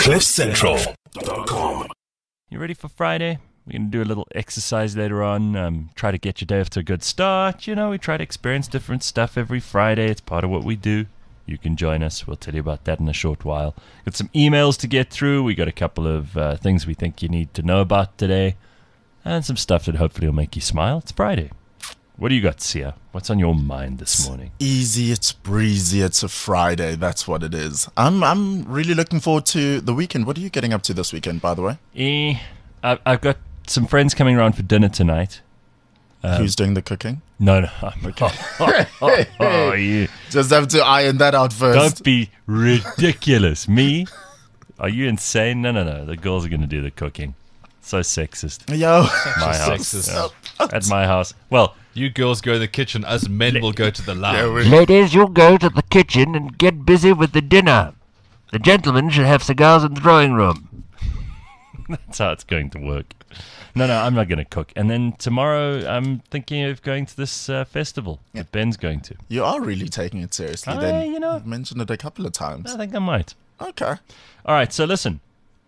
CliffCentral.com. You ready for Friday? We're going to do a little exercise later on, try to get your day off to a good start. You know, we try to experience different stuff every Friday. It's part of what we do. You can join us. We'll tell you about that in a short while. Got some emails to get through. We got a couple of things we think you need to know about today. And some stuff that hopefully will make you smile. It's Friday. What do you got, Sia? What's on your mind this morning? Easy, it's breezy, it's a Friday. That's what it is. I'm really looking forward to the weekend. What are you getting up to this weekend, by the way? I've got some friends coming around for dinner tonight. Who's doing the cooking? No, I'm okay. Oh, you Just have to iron that out first. don't be ridiculous. Me? Are you insane? No. The girls are going to do the cooking. So sexist. Yo. My house. Sexist. Yeah. At my house. Well, You girls go to the kitchen, us men will go to the lounge. Ladies, you go to the kitchen and get busy with the dinner. The gentlemen should have cigars in the drawing room. that's how it's going to work. No, I'm not going to cook. And then tomorrow, I'm thinking of going to this festival that Ben's going to. You are really taking it seriously then. You've mentioned it a couple of times. I think I might. Okay. All right, so listen.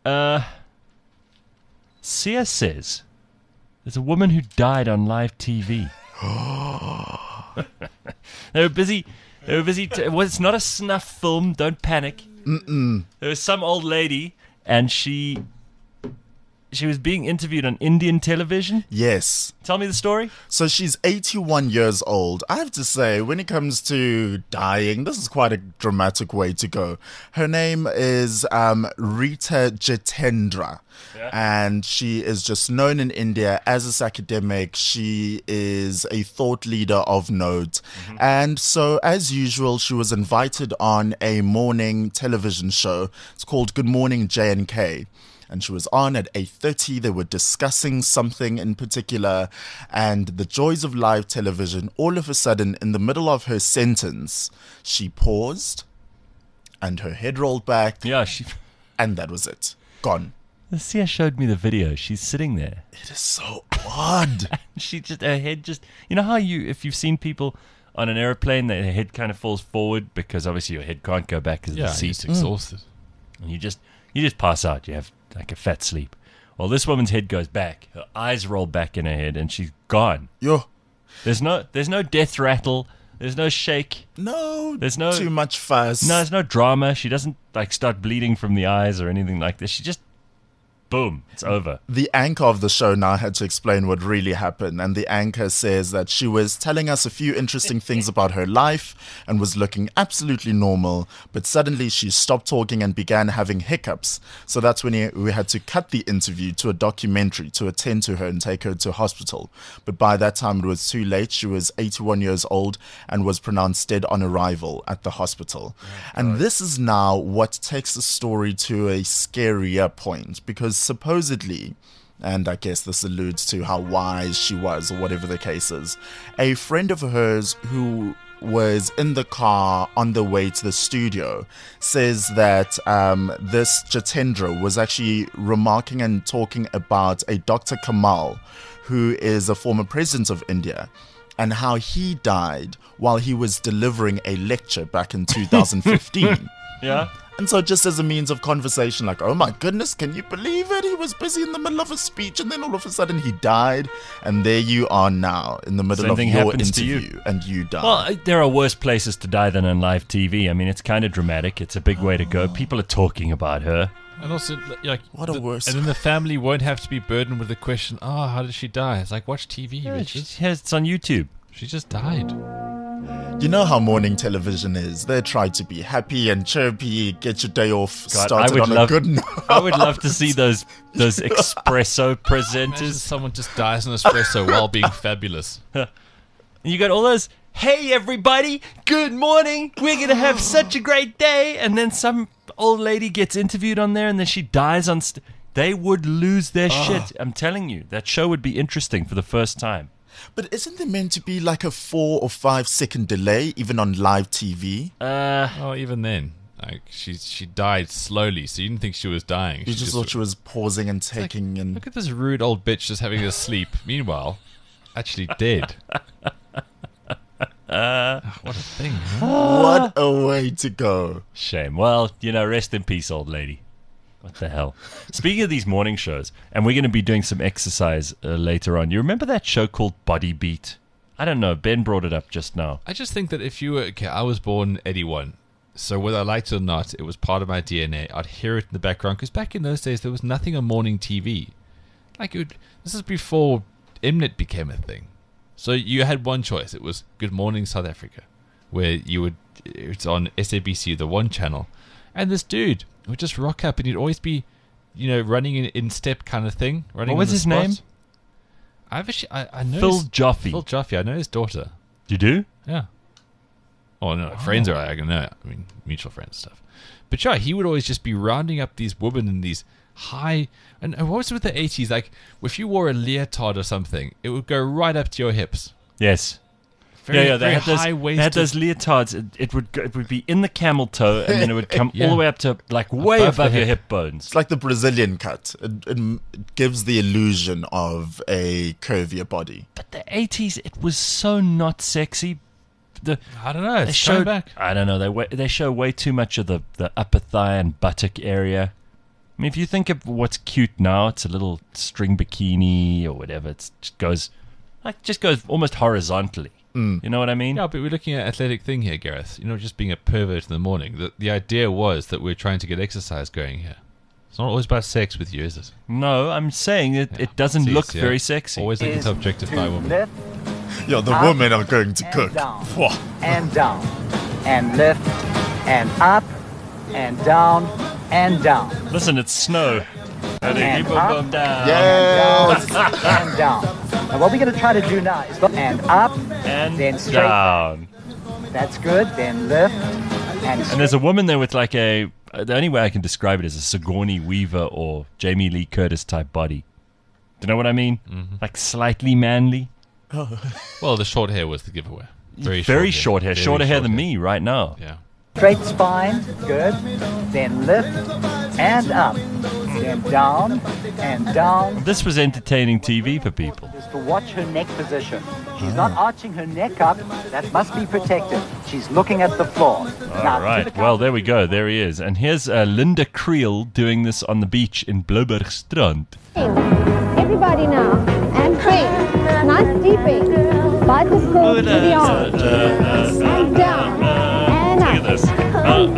Sia says there's a woman who died on live TV. They were busy. Well, it's not a snuff film. Don't panic. There was some old lady, and she was being interviewed on Indian television. Yes. Tell me the story. So she's 81 years old. I have to say, when it comes to dying, this is quite a dramatic way to go. Her name is Rita Jitendra. Yeah. And she is just known in India as this academic. She is a thought leader of note. And so, as usual, she was invited on a morning television show. It's called Good Morning J&K. And she was on at 8:30. They were discussing something in particular. And the joys of live television, all of a sudden, in the middle of her sentence, she paused and her head rolled back. Yeah, And that was it. Gone. Sia showed me the video. She's sitting there. It is so odd. Her head just, you know how if you've seen people on an airplane, their head kind of falls forward because obviously your head can't go back because Yeah, the seat. he's exhausted. And you just pass out. You have like a fat sleep. Well, this woman's head goes back. Her eyes roll back in her head, and she's gone. Yo. There's no death rattle. There's no shake. No. There's no too much fuss. No, there's no drama. She doesn't like start bleeding from the eyes or anything like this. She just boom, it's over. The anchor of the show now had to explain what really happened, and the anchor says that she was telling us a few interesting things about her life and was looking absolutely normal, but suddenly she stopped talking and began having hiccups. So that's when we had to cut the interview to a documentary to attend to her and take her to hospital. But by that time it was too late. She was 81 years old and was pronounced dead on arrival at the hospital. And this is now what takes the story to a scarier point, because supposedly, and I guess this alludes to how wise she was or whatever the case is, a friend of hers who was in the car on the way to the studio says that this Jitendra was actually remarking and talking about a Dr. Kamal, who is a former president of India, and how he died while he was delivering a lecture back in 2015. Yeah. And so just as a means of conversation, like, oh my goodness, can you believe it? He was busy in the middle of a speech and then all of a sudden he died. And there you are now in the middle Same of thing your happens to interview and you die. Well, there are worse places to die than on live TV. I mean, it's kind of dramatic. It's a big way to go. People are talking about her. And also, like, What a worse- And then the family won't have to be burdened with the question, how did she die? It's like, watch TV, Richard. It's on YouTube. She just died. You know how morning television is. They try to be happy and chirpy, get your day off God, started on a good note. I would love to see those espresso Imagine presenters. someone just dies in espresso while being fabulous. You got all those, hey everybody, good morning, we're going to have such a great day. And then some old lady gets interviewed on there and then she dies on they would lose their shit. I'm telling you, that show would be interesting for the first time. But isn't there meant to be like a 4 or 5 second delay even on live TV? Oh, even then. Like, she died slowly, so you didn't think she was dying. You just thought she was pausing and taking in. Look at this rude old bitch just having a sleep. Meanwhile, actually dead. What a thing, huh? What a way to go. Shame. Well, rest in peace, old lady. What the hell? Speaking of these morning shows, and we're going to be doing some exercise later on. You remember that show called Body Beat? I don't know. Ben brought it up just now. I just think that if you were... Okay, I was born 81. So whether I liked it or not, it was part of my DNA. I'd hear it in the background. Because back in those days, there was nothing on morning TV. This is before Mnet became a thing. So you had one choice. It was Good Morning South Africa. Where it's on SABC, the one channel. And this dude would just rock up and he'd always be, running in step kind of thing. What was his name? I know Phil Joffe. Phil Joffe. I know his daughter. You do? Yeah. Oh, no. Friends are, I know. I mean, mutual friends stuff. But yeah, he would always just be rounding up these women in these high... And what was it with the 80s? Like, if you wore a leotard or something, it would go right up to your hips. Yes. They had those leotards. It would be in the camel toe, and then it would come all the way up to way above your hip bones. It's like the Brazilian cut. It gives the illusion of a curvier body. But the 80s, it was so not sexy. I don't know. It's coming back. I don't know. They show way too much of the upper thigh and buttock area. I mean, if you think of what's cute now, it's a little string bikini or whatever. It just goes almost horizontally. You know what I mean? Yeah, but we're looking at athletic thing here, Gareth. You're not just being a pervert in the morning. The idea was that we're trying to get exercise going here. It's not always about sex with you, is it? No, I'm saying it doesn't look very sexy. Always looking to objectify women. The women are going to cook. Down, and down, and lift, and up, and down, and down. Listen, it's snow. And up, down. Yes. and down, and down. Now what we're going to try to do now is and up, And then straight down. That's good. Then lift, and And there's a woman there with the only way I can describe it is a Sigourney Weaver or Jamie Lee Curtis type body. Do you know what I mean? Mm-hmm. Like slightly manly. Well, the short hair was the giveaway. Very short hair. Shorter hair than me right now. Yeah. straight spine. Good. Then lift, and up. Then down, and down. This was entertaining TV for people. Is to watch her neck position. She's not arching her neck up. That must be protected. She's looking at the floor. All right. Well, there we go. There he is. And here's Linda Creel doing this on the beach in Blaubergstrand. Everybody now, and breathe. Nice deeping. Bicycle to the arm. And down. And up. Look at this. And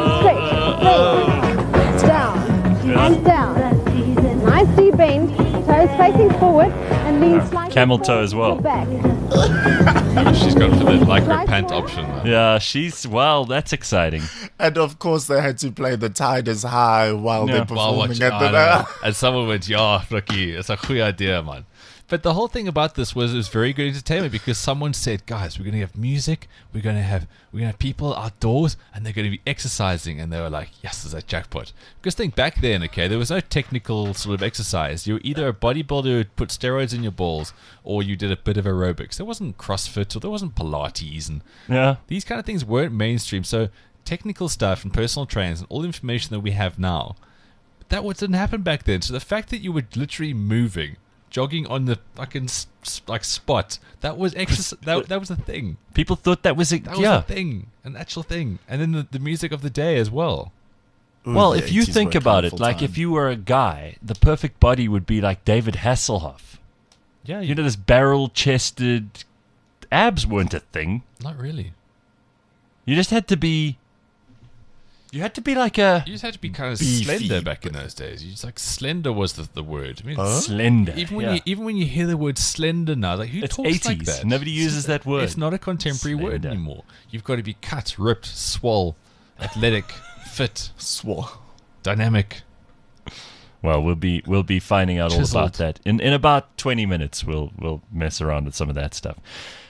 bend. Straight. Down. And down. Nice deep bend. Toes facing forward and lean slightly Camel toe as well. back. She's gone for the lycra pant option. Yeah, that's exciting. And of course, they had to play The Tide is High while they're performing at the... And someone went, yeah, Ricky, it's a good idea, man. But the whole thing about this was it was very good entertainment because someone said, guys, we're going to have music, we're going to have people outdoors, and they're going to be exercising. And they were like, yes, there's a jackpot. Because think back then, okay, there was no technical sort of exercise. You were either a bodybuilder who put steroids in your balls, or you did a bit of aerobics. There wasn't CrossFit, or there wasn't Pilates, and these kind of things weren't mainstream. So technical stuff and personal trainers and all the information that we have now, that didn't happen back then. So the fact that you were literally moving, jogging on the fucking spot, that was exercise. that was a thing. People thought that was a thing, an actual thing. And then the music of the day as well. Ooh, well, the if you 80s think were a about it, colourful like time. if you were a guy, the perfect body would be like David Hasselhoff. Yeah, You know, this barrel-chested abs weren't a thing. not really. You just had to be. You had to be like a You just had to be kind of Beefy. slender back in those days. You just slender was the word. I mean, slender. even when you hear the word slender now, like who It's talks 80s. like that? Nobody uses that word. It's not a contemporary word Slender. anymore. You've got to be cut, ripped, swole, athletic, fit, Swore. dynamic. Well, we'll be finding out all Chiseled. about that in about 20 minutes. We'll mess around with some of that stuff.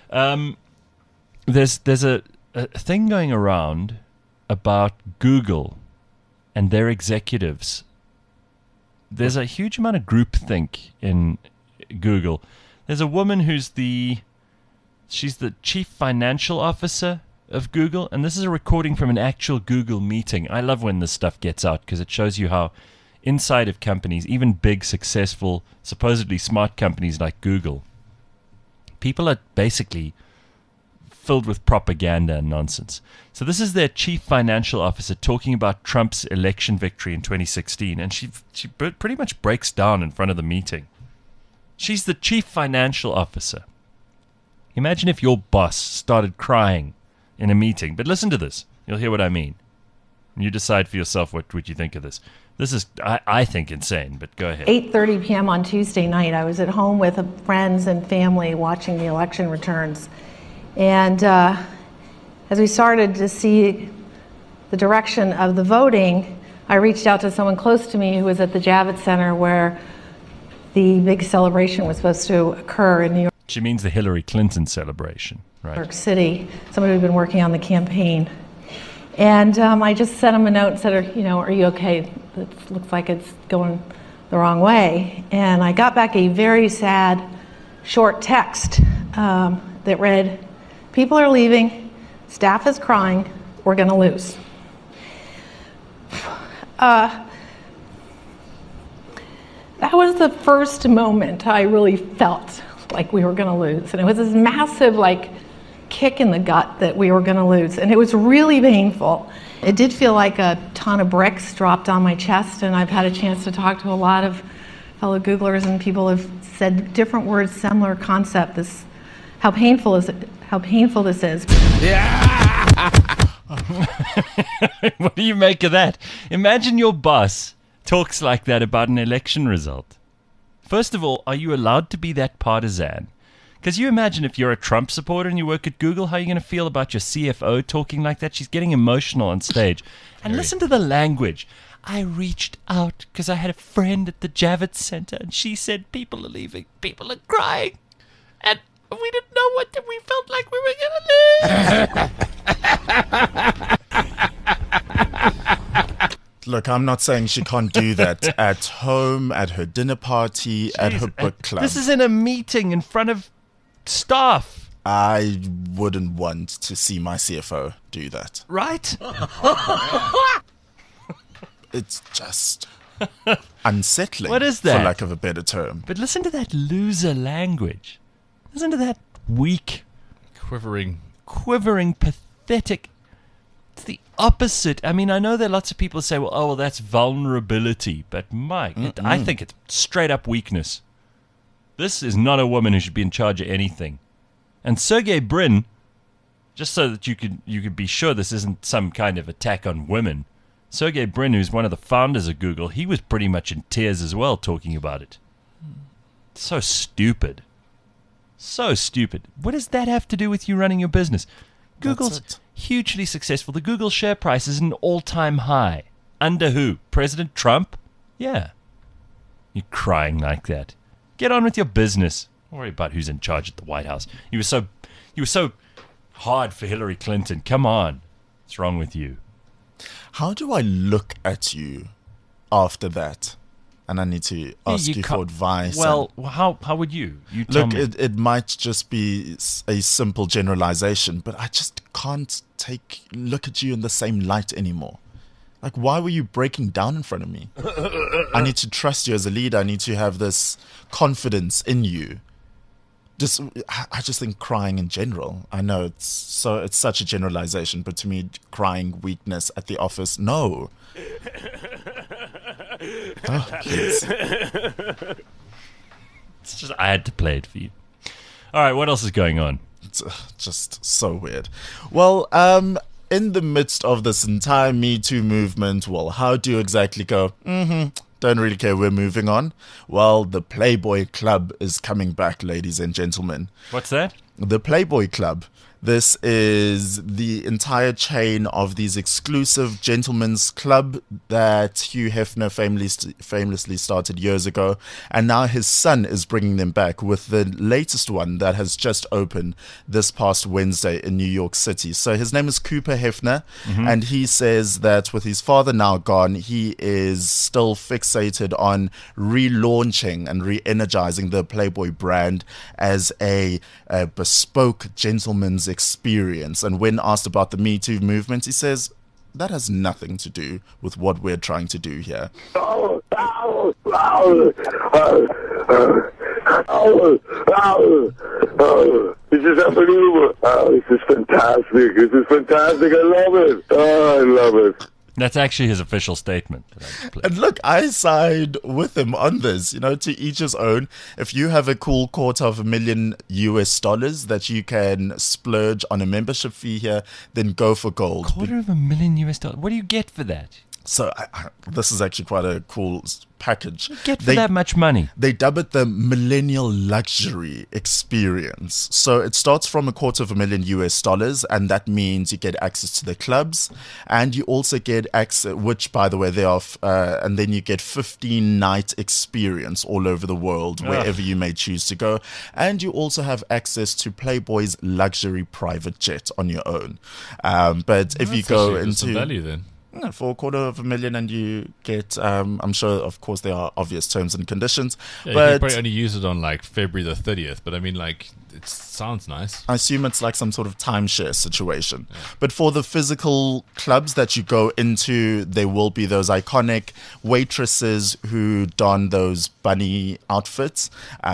There's a thing going around about Google and their executives. There's a huge amount of groupthink in Google. There's a woman who's she's the chief financial officer of Google, and this is a recording from an actual Google meeting. I love when this stuff gets out because it shows you how inside of companies, even big, successful, supposedly smart companies like Google, people are basically filled with propaganda and nonsense. So this is their chief financial officer talking about Trump's election victory in 2016, and she pretty much breaks down in front of the meeting. She's the chief financial officer. Imagine if your boss started crying in a meeting. But listen to this. You'll hear what I mean. You decide for yourself what you think of this. This is, I think, insane, but go ahead. 8:30 p.m. on Tuesday night, I was at home with friends and family watching the election returns. And as we started to see the direction of the voting, I reached out to someone close to me who was at the Javits Center where the big celebration was supposed to occur in New York. She means the Hillary Clinton celebration, right? New York City, somebody who'd been working on the campaign. And I just sent him a note and said, are you okay? It looks like it's going the wrong way. And I got back a very sad, short text that read, people are leaving, staff is crying, we're going to lose. That was the first moment I really felt like we were going to lose. And it was this massive, kick in the gut that we were going to lose. And it was really painful. It did feel like a ton of bricks dropped on my chest, and I've had a chance to talk to a lot of fellow Googlers, and people have said different words, similar concept. How painful this is. Yeah. What do you make of that? Imagine your boss talks like that about an election result. First of all, are you allowed to be that partisan? Because you imagine if you're a Trump supporter and you work at Google, how are you going to feel about your CFO talking like that? She's getting emotional on stage. And listen to the language. I reached out because I had a friend at the Javits Center, and she said people are leaving, people are crying, and we didn't know what we felt like we were going to lose. Look, I'm not saying she can't do that at home, at her dinner party, at her book club. This is in a meeting in front of staff. I wouldn't want to see my CFO do that. Right? It's just unsettling. What is that? For lack of a better term. But listen to that loser language. Listen to that weak, Quivering, pathetic. It's the opposite. I mean, I know that lots of people say, well, that's vulnerability. But Mike, I think it's straight up weakness. This is not a woman who should be in charge of anything. And Sergey Brin, just so that you could be sure this isn't some kind of attack on women, Sergey Brin, who's one of the founders of Google, he was pretty much in tears as well talking about it. So stupid. So stupid. What does that have to do with you running your business? Google's hugely successful. The Google share price is an all-time high. Under who? President Trump? Yeah. You're crying like that. Get on with your business. Don't worry about who's in charge at the White House. You were so hard for Hillary Clinton. Come on. What's wrong with you? How do I look at you after that? And I need to ask you for advice. Well, how would you? You tell look, me. It might just be a simple generalization, but I just can't look at you in the same light anymore. Like, why were you breaking down in front of me? I need to trust you as a leader. I need to have this confidence in you. I just think crying in general. I know it's such a generalization, but to me, crying weakness at the office, no. Oh, please. It's just I had to play it for you. All right, what else is going on? It's just so weird. Well, in the midst of this entire Me Too movement, well, how do you exactly go, don't really care, we're moving on? Well, the Playboy Club is coming back, ladies and gentlemen. What's that? The Playboy Club. This is the entire chain of these exclusive gentlemen's club that Hugh Hefner famously started years ago. And now his son is bringing them back with the latest one that has just opened this past Wednesday in New York City. So his name is Cooper Hefner. And he says that with his father now gone, he is still fixated on relaunching and re-energizing the Playboy brand as a bespoke gentleman's experience. And when asked about the Me Too movement, he says that has nothing to do with what we're trying to do here. This is unbelievable. This is fantastic. This is fantastic. I love it. I love it. That's actually his official statement. And look, I side with him on this. You know, to each his own. If you have a cool $250,000 that you can splurge on a membership fee here, then go for gold. $250,000. What do you get for that? So this is actually quite a cool package. Get for that much money. They dub it the Millennial Luxury Experience. So it starts from $250,000, and that means you get access to the clubs, and you also get access, which by the way they are, and then you get 15-night experience all over the world, wherever you may choose to go, and you also have access to Playboy's luxury private jet on your own. But if you go into some value then. For $250,000, and you get, I'm sure, of course, there are obvious terms and conditions. Yeah, but you can probably only use it on like February the 30th, but I mean, like, it sounds nice. I assume it's like some sort of timeshare situation. Yeah. But for the physical clubs that you go into, there will be those iconic waitresses who don those bunny outfits.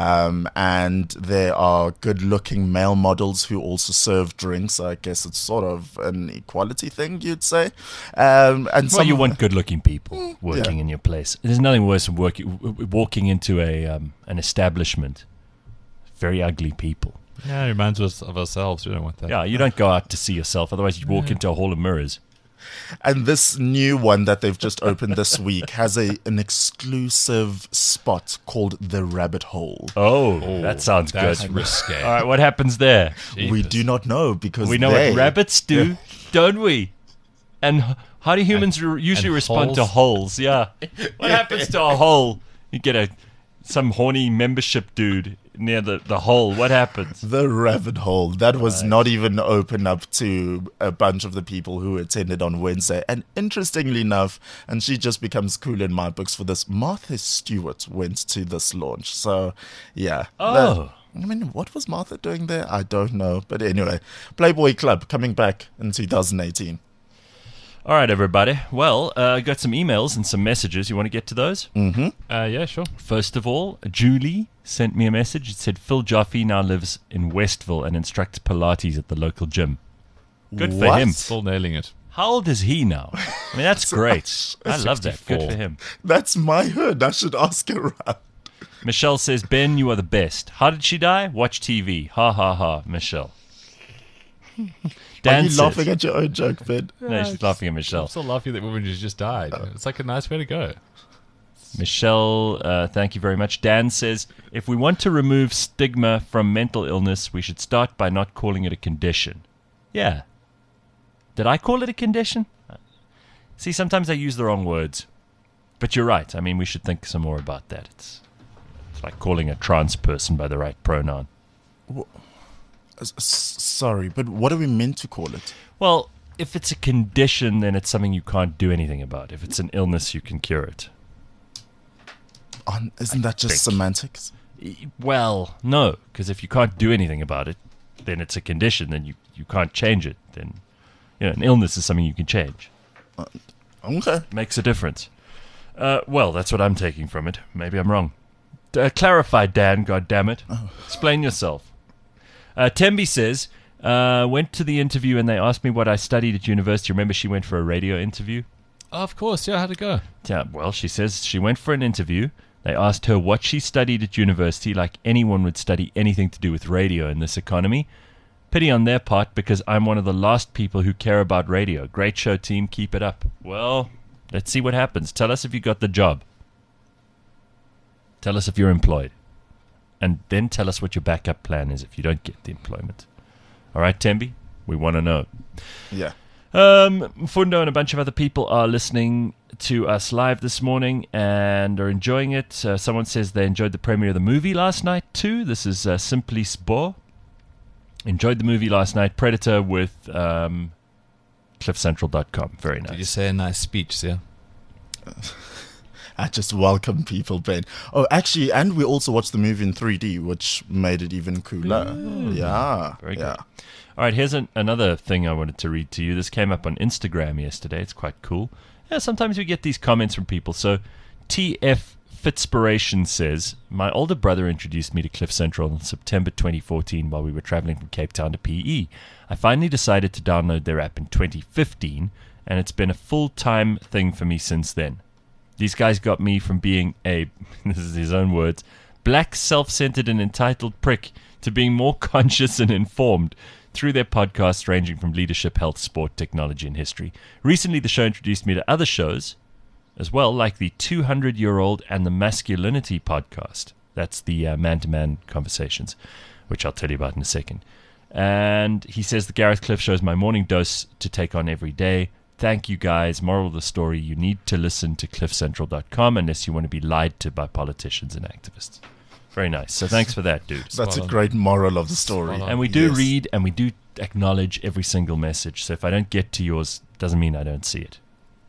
And there are good-looking male models who also serve drinks. I guess it's sort of an equality thing, you'd say. And you want good-looking people working in your place. There's nothing worse than walking into an establishment. Very ugly people. Yeah, it reminds us of ourselves. We don't want that. Yeah, you don't go out to see yourself. Otherwise, you walk into a hall of mirrors. And this new one that they've just opened this week has an exclusive spot called the Rabbit Hole. Oh, that sounds that's good. Risque. All right, what happens there? We do not know because we know what rabbits do, don't we? And how do humans usually respond to holes? Yeah. What happens to a hole? You get some horny membership dude near the hole. What happens? The Rabbit Hole. That was not even open up to a bunch of the people who attended on Wednesday. And interestingly enough, and she just becomes cool in my books for this, Martha Stewart went to this launch. So, yeah. Oh. I mean, what was Martha doing there? I don't know. But anyway, Playboy Club coming back in 2018. All right, everybody. Well, I got some emails and some messages. You want to get to those? Mm-hmm. Yeah, sure. First of all, Julie sent me a message. It said, Phil Joffe now lives in Westville and instructs Pilates at the local gym. Good for him. Still nailing it. How old is he now? I mean, that's great. I love that. Good for him. That's my hood. I should ask her out. Michelle says, Ben, you are the best. How did she die? Watch TV. Ha, ha, ha. Michelle. Dan, are you laughing at your own joke, Ben? No, she's laughing at Michelle. I'm still laughing at that woman who's just died. It's like a nice way to go. Michelle, thank you very much. Dan says, if we want to remove stigma from mental illness, we should start by not calling it a condition. Yeah. Did I call it a condition? See, sometimes I use the wrong words. But you're right. I mean, we should think some more about that. It's like calling a trans person by the right pronoun. Sorry, but what are we meant to call it? Well, if it's a condition, then it's something you can't do anything about. If it's an illness, you can cure it. Isn't that just semantics? Well, no, because if you can't do anything about it, then it's a condition, then you can't change it. Then, an illness is something you can change. Okay. Makes a difference. Well, that's what I'm taking from it. Maybe I'm wrong. Clarify, Dan, goddammit. Explain yourself. Tembi says, went to the interview and they asked me what I studied at university. Remember she went for a radio interview? Oh, of course, yeah, how'd it go? Yeah, well, she says she went for an interview. They asked her what she studied at university, like anyone would study anything to do with radio in this economy. Pity on their part, because I'm one of the last people who care about radio. Great show, team. Keep it up. Well, let's see what happens. Tell us if you got the job. Tell us if you're employed. And then tell us what your backup plan is if you don't get the employment. All right, Tembi? We want to know. Yeah. Fundo and a bunch of other people are listening to us live this morning and are enjoying it. Someone says they enjoyed the premiere of the movie last night too. This is Simply Spore. Enjoyed the movie last night. Predator with cliffcentral.com. Very nice. Did you say a nice speech, yeah? I just welcome people, Ben. Oh, actually, and we also watched the movie in 3D, which made it even cooler. Yeah. Very good. All right, here's another thing I wanted to read to you. This came up on Instagram yesterday. It's quite cool. Yeah, sometimes we get these comments from people. So TF Fitzspiration says, my older brother introduced me to Cliff Central in September 2014 while we were traveling from Cape Town to PE. I finally decided to download their app in 2015, and it's been a full-time thing for me since then. These guys got me from being a, this is his own words, black, self-centered and entitled prick to being more conscious and informed through their podcasts ranging from leadership, health, sport, technology, and history. Recently, the show introduced me to other shows as well, like the 200-Year-Old and the Masculinity podcast. That's the man-to-man conversations, which I'll tell you about in a second. And he says the Gareth Cliff Show is my morning dose to take on every day. Thank you, guys. Moral of the story, you need to listen to cliffcentral.com unless you want to be lied to by politicians and activists. Very nice. So thanks for that, dude. That's a great moral of the story. And we do read and we do acknowledge every single message. So if I don't get to yours, doesn't mean I don't see it.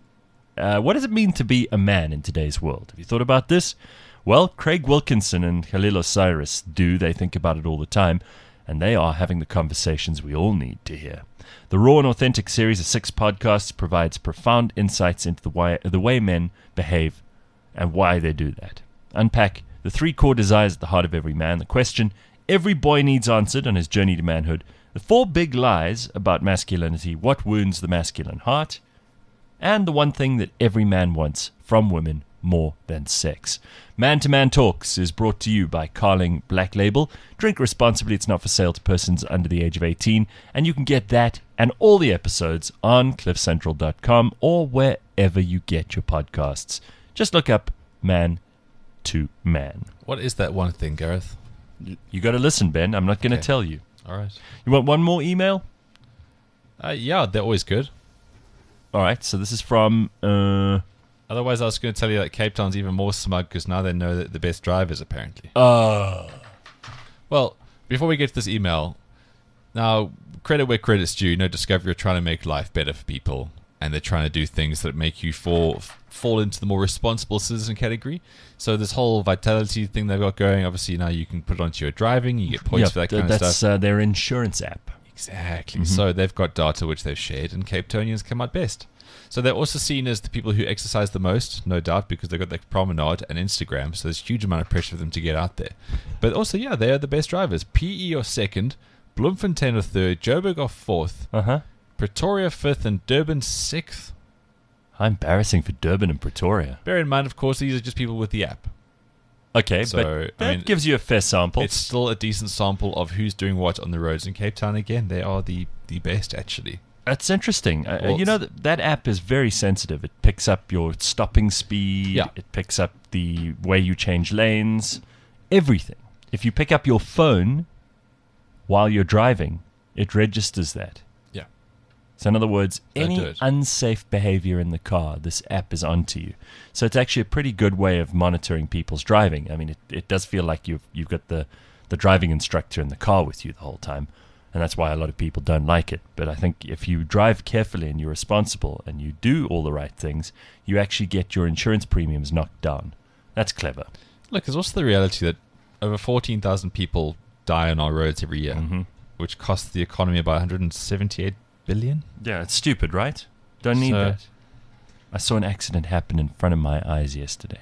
What does it mean to be a man in today's world? Have you thought about this? Well, Craig Wilkinson and Khalil Osiris do. They think about it all the time. And they are having the conversations we all need to hear. The Raw and Authentic series of 6 podcasts provides profound insights into the way men behave and why they do that. Unpack the 3 core desires at the heart of every man, the question every boy needs answered on his journey to manhood, the 4 big lies about masculinity, what wounds the masculine heart, and the one thing that every man wants from women more than sex. Man to Man Talks is brought to you by Carling Black Label. Drink responsibly. It's not for sale to persons under the age of 18. And you can get that and all the episodes on cliffcentral.com or wherever you get your podcasts. Just look up Man to Man. What is that one thing, Gareth? You got to listen, Ben. I'm not going to tell you. All right. You want one more email? Yeah, they're always good. All right. So this is from... Otherwise, I was going to tell you that Cape Town's even more smug because now they know that the best drivers, apparently. Oh. Well, before we get to this email, now, credit where credit's due. Discovery are trying to make life better for people, and they're trying to do things that make you fall into the more responsible citizen category. So this whole vitality thing they've got going, obviously now you can put it onto your driving, you get points for that kind of stuff. That's their insurance app. Exactly. Mm-hmm. So they've got data which they've shared, and Cape Townians come out best. So they're also seen as the people who exercise the most, no doubt, because they've got their promenade and Instagram, so there's a huge amount of pressure for them to get out there. But also, yeah, they are the best drivers. PE are second, Bloemfontein are third, Joburg are fourth, Pretoria fifth, and Durban sixth. How embarrassing for Durban and Pretoria. Bear in mind, of course, these are just people with the app. Okay, so, but that gives you a fair sample. It's still a decent sample of who's doing what on the roads in Cape Town. Again, they are the best, actually. That's interesting. That app is very sensitive. It picks up your stopping speed. Yeah. It picks up the way you change lanes. Everything. If you pick up your phone while you're driving, it registers that. Yeah. So in other words, any unsafe behavior in the car, this app is onto you. So it's actually a pretty good way of monitoring people's driving. I mean, it does feel like you've got the driving instructor in the car with you the whole time. And that's why a lot of people don't like it. But I think if you drive carefully and you're responsible and you do all the right things, you actually get your insurance premiums knocked down. That's clever. Look, there's also the reality that over 14,000 people die on our roads every year, which costs the economy about 178 billion. Yeah, it's stupid, right? Don't need that. I saw an accident happen in front of my eyes yesterday.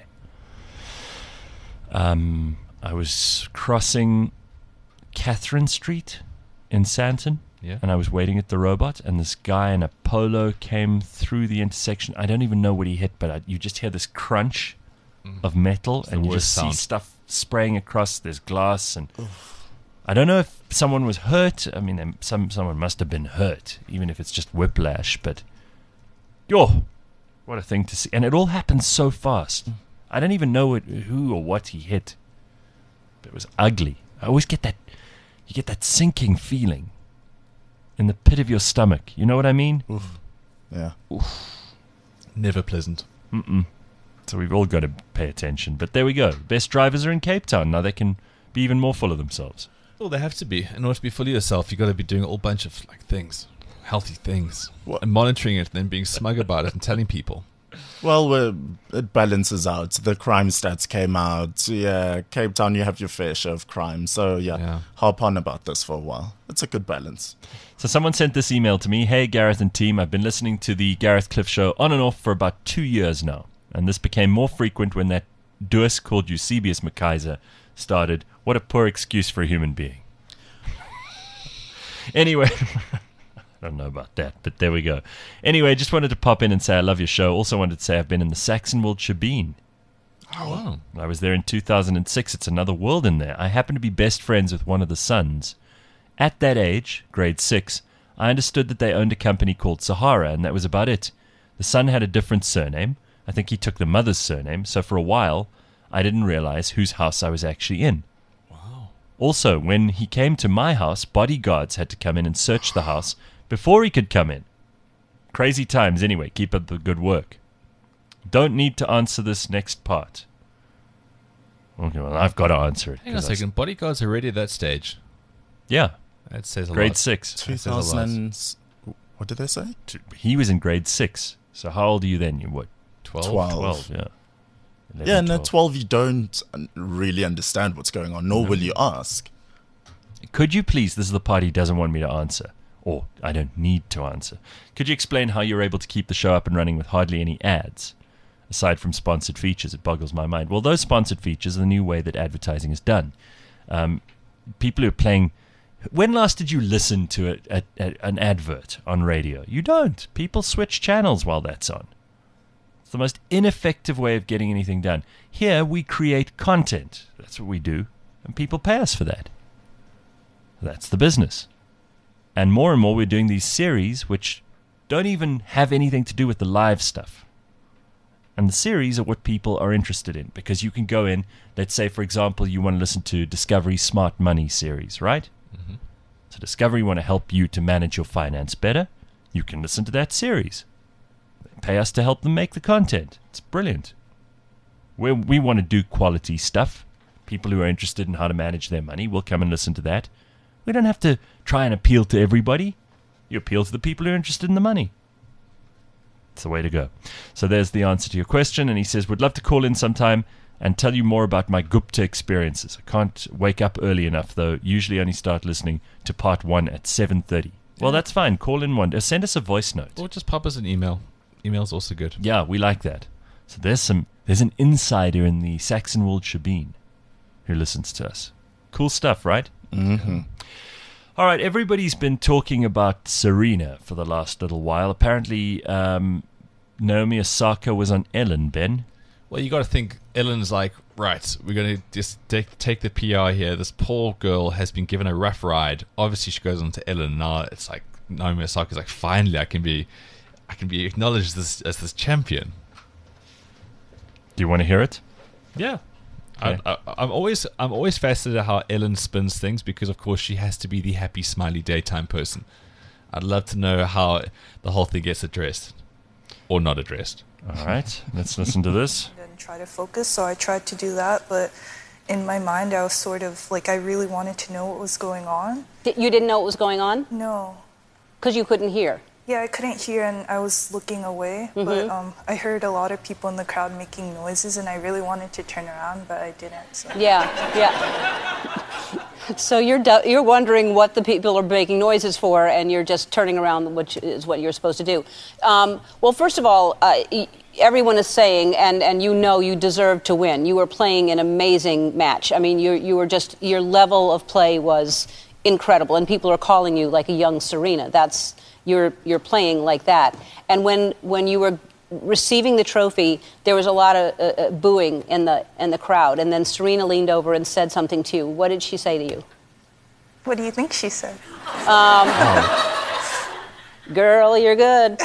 I was crossing Catherine Street in Sandton, and I was waiting at the robot, and this guy in a polo came through the intersection. I don't even know what he hit, but you just hear this crunch of metal, and you just see stuff spraying across. There's glass, and I don't know if someone was hurt. I mean, someone must have been hurt, even if it's just whiplash. But what a thing to see! And it all happened so fast. I don't even know who or what he hit, but it was ugly. I always get that. You get that sinking feeling in the pit of your stomach. You know what I mean? Oof. Yeah. Oof. Never pleasant. So we've all got to pay attention. But there we go. Best drivers are in Cape Town. Now they can be even more full of themselves. Well, they have to be. In order to be full of yourself, you've got to be doing a whole bunch of things. Healthy things. And monitoring it and then being smug about it and telling people. Well, it balances out. The crime stats came out. Yeah, Cape Town, you have your fair share of crime. So, harp on about this for a while. It's a good balance. So someone sent this email to me. Hey, Gareth and team, I've been listening to the Gareth Cliff Show on and off for about 2 years now. And this became more frequent when that Duis called Eusebius McKaiser started, "What a poor excuse for a human being." Anyway, I don't know about that, but there we go. Anyway, just wanted to pop in and say I love your show. Also wanted to say I've been in the Saxonwold Shebeen. Oh, wow. I was there in 2006. It's another world in there. I happen to be best friends with one of the sons. At that age, grade 6, I understood that they owned a company called Sahara, and that was about it. The son had a different surname. I think he took the mother's surname, so for a while, I didn't realize whose house I was actually in. Wow. Also, when he came to my house, bodyguards had to come in and search the house before he could come in. Crazy times anyway. Keep up the good work. Don't need to answer this next part. Okay, well, I've got to answer it. Hang on a second. Bodyguard's already at that stage. Yeah. That says a Grade lot. 6. 2000. What did they say? He was in grade 6. So how old are you then? You what? 12? 12, yeah. 11, Yeah, and at 12 you don't really understand what's going on, nor will you ask. Could you please, this is the part he doesn't want me to answer, or I don't need to answer. Could you explain how you're able to keep the show up and running with hardly any ads? Aside from sponsored features, it boggles my mind. Well, those sponsored features are the new way that advertising is done. People who are playing... When last did you listen to an advert on radio? You don't. People switch channels while that's on. It's the most ineffective way of getting anything done. Here, we create content. That's what we do. And people pay us for that. That's the business. And more, we're doing these series which don't even have anything to do with the live stuff. And the series are what people are interested in, because you can go in, let's say, for example, you want to listen to Discovery's Smart Money series, right? Mm-hmm. So Discovery want to help you to manage your finance better. You can listen to that series. They pay us to help them make the content. It's brilliant. We want to do quality stuff. People who are interested in how to manage their money will come and listen to that. We don't have to try and appeal to everybody. You appeal to the people who are interested in the money. It's the way to go. So there's the answer to your question. And he says, would love to call in sometime and tell you more about my Gupta experiences. I can't wake up early enough, though. Usually only start listening to part 1 at 7:30. Well, that's fine. Call in one. Send us a voice note. Or just pop us an email. Email's also good. Yeah, we like that. So there's an insider in the Saxonwold Shebeen who listens to us. Cool stuff, right? Mm-hmm. All right, everybody's been talking about Serena for the last little while. Apparently, Naomi Osaka was on Ellen, Ben. Well, you got to think Ellen's like, right, we're going to just take the PR here. This poor girl has been given a rough ride. Obviously, she goes on to Ellen. Now it's like Naomi Osaka's like, finally, I can be acknowledged as this champion. Do you want to hear it? Yeah. Okay. I'm always fascinated at how Ellen spins things, because of course she has to be the happy, smiley daytime person. I'd love to know how the whole thing gets addressed or not addressed. All right, let's listen to this. And try to focus, so I tried to do that, but in my mind I was sort of like, I really wanted to know what was going on. You didn't know what was going on? No. Because you couldn't hear? Yeah, I couldn't hear and I was looking away, but I heard a lot of people in the crowd making noises and I really wanted to turn around, but I didn't. So. Yeah. So you're wondering what the people are making noises for, and you're just turning around, which is what you're supposed to do. Well, first of all, everyone is saying, and you deserve to win. You were playing an amazing match. I mean, your level of play was incredible, and people are calling you like a young Serena. You're playing like that. And when you were receiving the trophy, there was a lot of booing in the crowd, and then Serena leaned over and said something to you. What did she say to you? What do you think she said? Girl, you're good.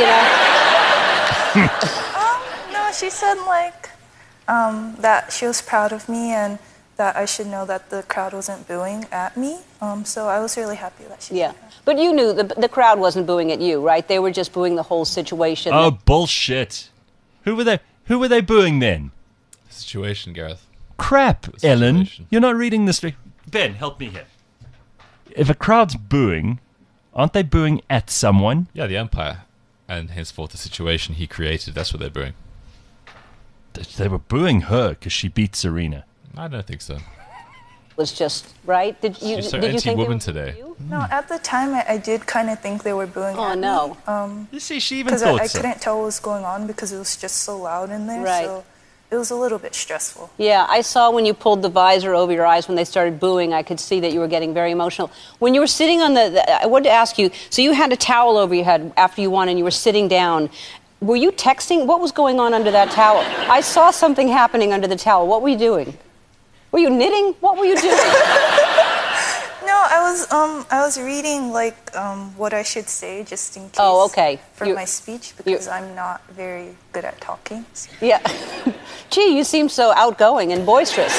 No, she said like that she was proud of me and that I should know that the crowd wasn't booing at me. So I was really happy that she said that. But you knew the crowd wasn't booing at you, right? They were just booing the whole situation. Oh, bullshit. Who were they booing then? The situation, Gareth. Crap, Ellen. You're not reading this. Ben, help me here. If a crowd's booing, aren't they booing at someone? Yeah, the umpire. And henceforth the situation he created, that's what they're booing. They were booing her because she beat Serena. I don't think so. Was just right. Did you She's so think anti-woman today. No, at the time I did kind of think they were booing at me. You see, she even because thought I so. couldn't tell what was going on because it was just so loud in there. Right. So it was a little bit stressful. Yeah, I saw when you pulled the visor over your eyes when they started booing, I could see that you were getting very emotional. When you were sitting on I wanted to ask you, so you had a towel over your head after you won and you were sitting down. Were you texting? What was going on under that towel? I saw something happening under the towel. What were you doing? Were you knitting? What were you doing? No, I was reading what I should say just in case. Oh, okay. For my speech because I'm not very good at talking. So. Yeah. Gee, you seem so outgoing and boisterous.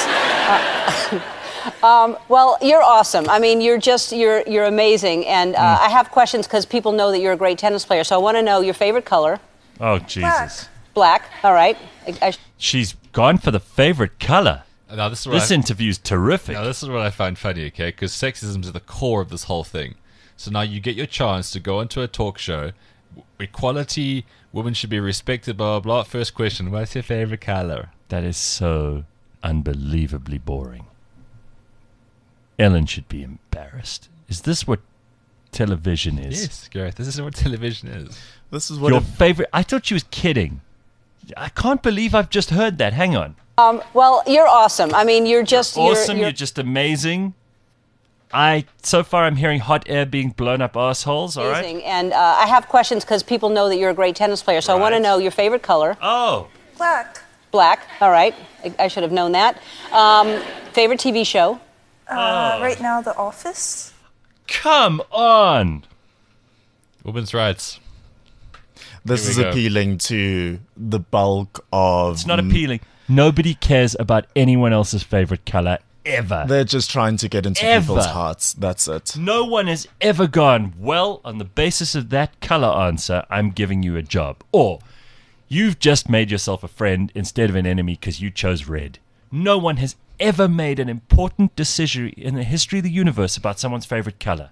Well, you're awesome. I mean, you're amazing. And I have questions because people know that you're a great tennis player. So I want to know your favorite color. Oh, Jesus. Black. All right. She's gone for the favorite color. Now, this interview's terrific. Now, this is what I find funny, okay? Because sexism is at the core of this whole thing. So now you get your chance to go into a talk show. Equality, women should be respected, blah, blah, blah. First question, what's your favorite color? That is so unbelievably boring. Ellen should be embarrassed. Is this what television is? Yes, Gareth, this is what television is. This is what your favorite... I thought she was kidding. I can't believe I've just heard that. Hang on. Well, you're awesome. I mean, you're just... awesome. You're just amazing. So far I'm hearing hot air being blown up assholes, all right? And I have questions because people know that you're a great tennis player. So I want to know your favorite color. Oh. Black. Black. All right. I should have known that. Favorite TV show? Right now, The Office. Come on. Women's rights. This is appealing to the bulk of... It's not appealing. Nobody cares about anyone else's favorite color ever. They're just trying to get into people's hearts. That's it. No one has ever gone, well, on the basis of that color answer, I'm giving you a job. Or, you've just made yourself a friend instead of an enemy because you chose red. No one has ever made an important decision in the history of the universe about someone's favorite color.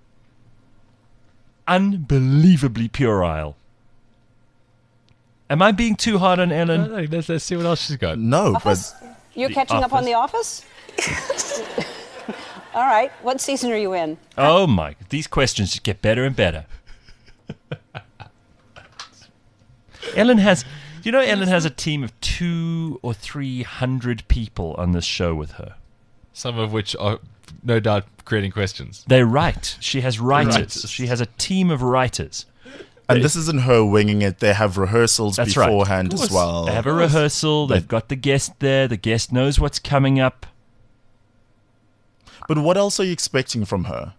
Unbelievably puerile. Am I being too hard on Ellen? No, let's see what else she's got. No, Office? but... You're catching up on The Office? All right. What season are you in? Oh, my. These questions just get better and better. Ellen has a team of 200 or 300 people on this show with her. Some of which are no doubt creating questions. They write. She has writers. She has a team of writers. And this isn't her winging it. They have rehearsals beforehand as well. They have a rehearsal. They've got the guest there. The guest knows what's coming up. But what else are you expecting from her?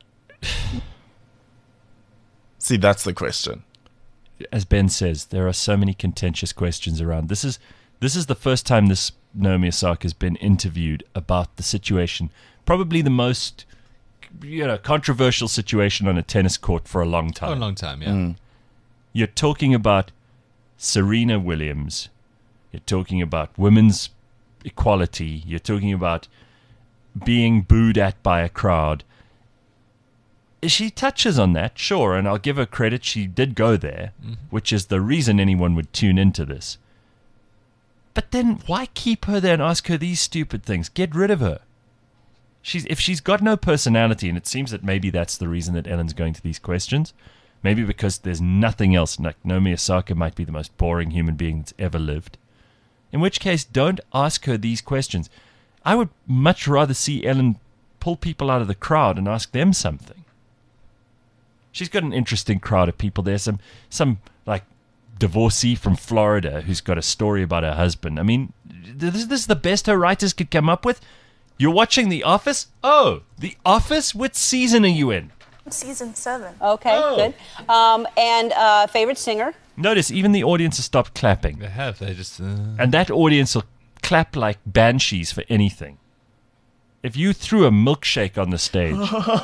See, that's the question. As Ben says, there are so many contentious questions around. This is the first time this Naomi Osaka has been interviewed about the situation. Probably the most controversial situation on a tennis court for a long time. For a long time, yeah. You're talking about Serena Williams. You're talking about women's equality. You're talking about being booed at by a crowd. She touches on that, sure, and I'll give her credit. She did go there, which is the reason anyone would tune into this. But then why keep her there and ask her these stupid things? Get rid of her. If she's got no personality, and it seems that maybe that's the reason that Ellen's going to these questions, maybe because there's nothing else, like Naomi Osaka might be the most boring human being that's ever lived, in which case don't ask her these questions. I would much rather see Ellen pull people out of the crowd and ask them something. She's got an interesting crowd of people there, some like divorcee from Florida who's got a story about her husband. I mean, this is the best her writers could come up with. You're watching The Office? Oh, The Office? What season are you in? Season 7. Okay, good. And favorite singer? Notice, even the audience has stopped clapping. They have. They just... And that audience will clap like banshees for anything. If you threw a milkshake on the stage,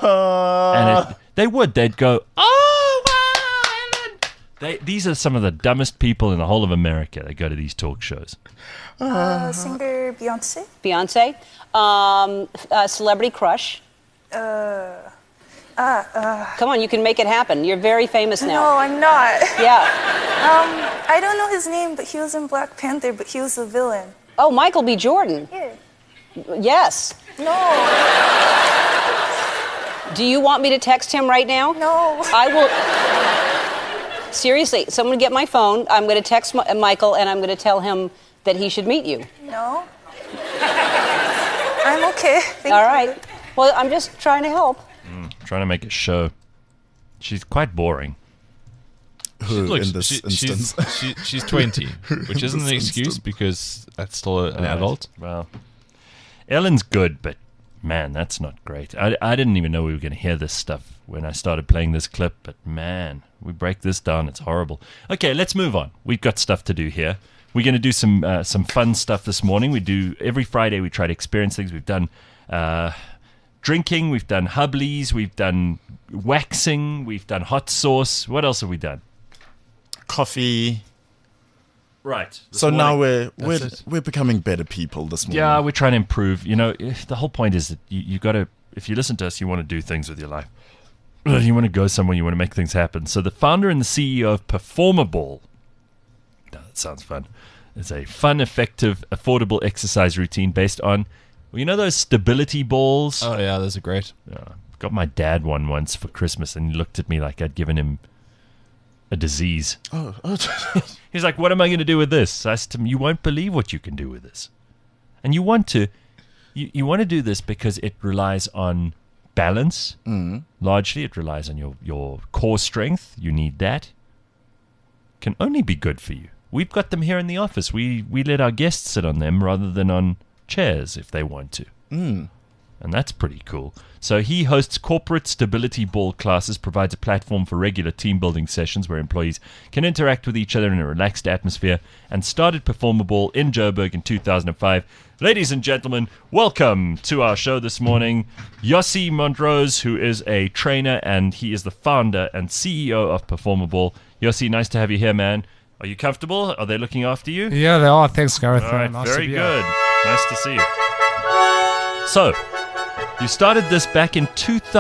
they'd go, oh, wow, Ellen! These are some of the dumbest people in the whole of America that go to these talk shows. Singer Beyonce. Beyonce. Celebrity crush. Come on, you can make it happen. You're very famous now. No, I'm not. Yeah. I don't know his name, but he was in Black Panther, but he was the villain. Oh, Michael B. Jordan. Yeah. Yes. No. Do you want me to text him right now? No. I will. Seriously, someone get my phone. I'm going to text Michael, and I'm going to tell him that he should meet you? No. I'm okay. Thank All you. right. Well, I'm just trying to help. Trying to make a show. She's quite boring. Who in this instance? She's 20, which isn't an excuse because that's still an adult. Well, Ellen's good, but man, that's not great. I didn't even know we were going to hear this stuff when I started playing this clip, but man, we break this down. It's horrible. Okay, let's move on. We've got stuff to do here. We're going to do some fun stuff this morning. We do every Friday. We try to experience things. We've done drinking. We've done hubblies. We've done waxing. We've done hot sauce. What else have we done? Coffee. Right. So now we're becoming better people this morning. Yeah, we're trying to improve. You know, the whole point is that you got to, if you listen to us, you want to do things with your life. You want to go somewhere, you want to make things happen. So the founder and the CEO of Performable, that sounds fun. It's a fun, effective, affordable exercise routine based on, well, you know those stability balls? Oh, yeah, those are great. Yeah. Got my dad one once for Christmas, and he looked at me like I'd given him a disease. Oh. He's like, what am I going to do with this? I said to him, you won't believe what you can do with this. And you want to do this because it relies on balance. Largely, it relies on your core strength. You need that. Can only be good for you. We've got them here in the office. We let our guests sit on them rather than on chairs if they want to. And that's pretty cool. So he hosts corporate stability ball classes, provides a platform for regular team building sessions where employees can interact with each other in a relaxed atmosphere, and started Performable in Joburg in 2005. Ladies and gentlemen, welcome to our show this morning, Yossi Montrose, who is a trainer, and he is the founder and CEO of Performable. Yossi, nice to have you here, man. Are you comfortable? Are they looking after you? Yeah, they are. Thanks, Gareth. All right, Nice very to be good. here. Nice to see you. So, you started this back in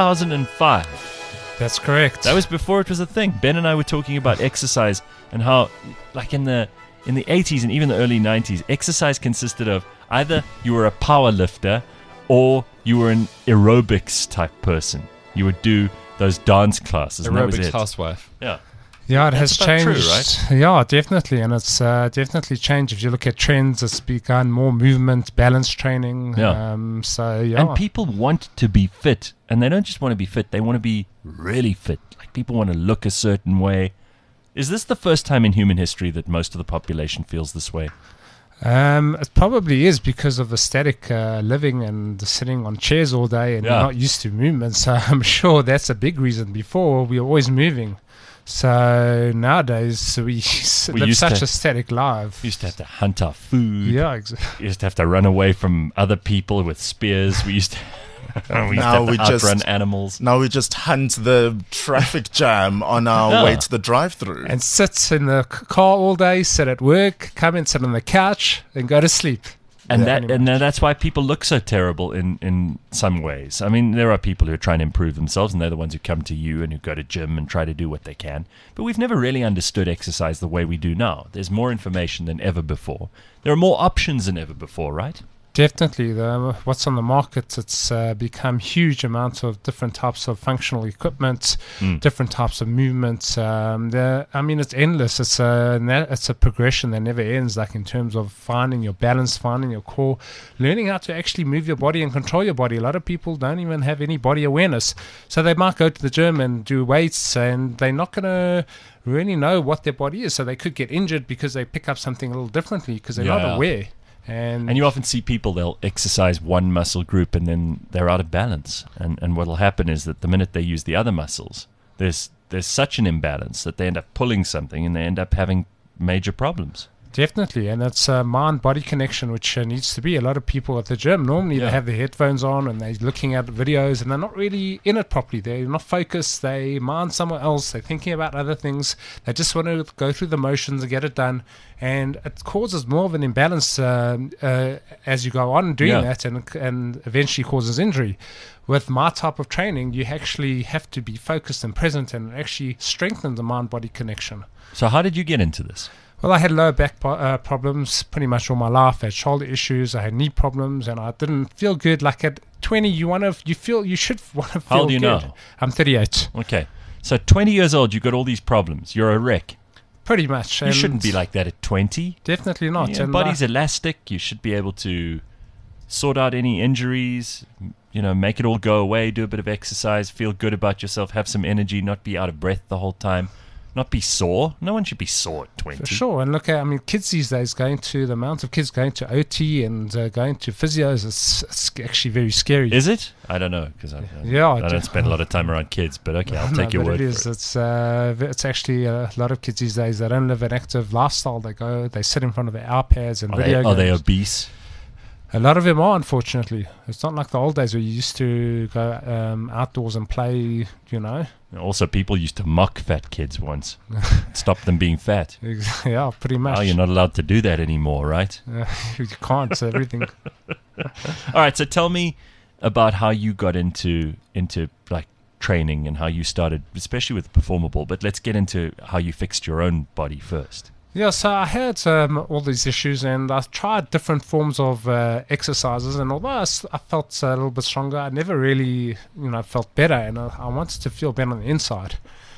2005. That's correct. That was before it was a thing. Ben and I were talking about exercise and how, like in the 80s and even the early 90s, exercise consisted of either you were a power lifter or you were an aerobics type person. You would do those dance classes. And that was Aerobics it. housewife. Yeah. Yeah, it has That's about changed. true, right? Yeah, definitely. And it's definitely changed. If you look at trends, it's become more movement, balance training. Yeah. So, yeah. And people want to be fit. And they don't just want to be fit, they want to be really fit. Like people want to look a certain way. Is this the first time in human history that most of the population feels this way? It probably is because of the static living and the sitting on chairs all day and you're not used to movement. So I'm sure that's a big reason. Before, we were always moving. So nowadays, we live such a static life. We used to have to hunt our food. Yeah, exactly. We used to have to run away from other people with spears. We used to... outrun animals. Now we just hunt the traffic jam on our way to the drive-through. And sit in the car all day, sit at work, come and sit on the couch, and go to sleep. And that's why people look so terrible in some ways. I mean, there are people who are trying to improve themselves, and they're the ones who come to you and who go to gym and try to do what they can. But we've never really understood exercise the way we do now. There's more information than ever before. There are more options than ever before, right? Definitely. What's on the market, it's become huge amounts of different types of functional equipment, different types of movements. It's endless. It's a progression that never ends, like in terms of finding your balance, finding your core, learning how to actually move your body and control your body. A lot of people don't even have any body awareness. So they might go to the gym and do weights, and they're not going to really know what their body is. So they could get injured because they pick up something a little differently because they're not aware. And you often see people, they'll exercise one muscle group and then they're out of balance. And what will happen is that the minute they use the other muscles, there's such an imbalance that they end up pulling something and they end up having major problems. Definitely, and it's a mind-body connection, which needs to be. A lot of people at the gym, normally they have their headphones on and they're looking at videos and they're not really in it properly. They're not focused. They mind somewhere else. They're thinking about other things. They just want to go through the motions and get it done. And it causes more of an imbalance as you go on doing that and eventually causes injury. With my type of training, you actually have to be focused and present and actually strengthen the mind-body connection. So how did you get into this? Well, I had lower back problems pretty much all my life. I had shoulder issues. I had knee problems, and I didn't feel good. Like at 20, you should want to feel good. How old are you now? I'm 38. Okay. So 20 years old, you got all these problems. You're a wreck. Pretty much. You shouldn't be like that at 20. Definitely not. Your And body's elastic. You should be able to sort out any injuries, make it all go away, do a bit of exercise, feel good about yourself, have some energy, not be out of breath the whole time, not be sore. No one should be sore at 20. For sure. And look, kids these days the amount of kids going to OT and going to physios is actually very scary. Is it? I don't know, because I don't spend a lot of time around kids, but okay, I'll take your word for it. It's actually a lot of kids these days. They don't live an active lifestyle. They sit in front of their iPads and video games. Are they obese? A lot of them are, unfortunately. It's not like the old days where you used to go outdoors and play, Also, people used to mock fat kids once. Stop them being fat. Yeah, pretty much. Oh, you're not allowed to do that anymore, right? You can't. So everything. All right, so tell me about how you got into like training and how you started, especially with Performer Ball. But let's get into how you fixed your own body first. Yeah, so I had all these issues, and I tried different forms of exercises, and although I felt a little bit stronger, I never really, felt better, and I wanted to feel better on the inside.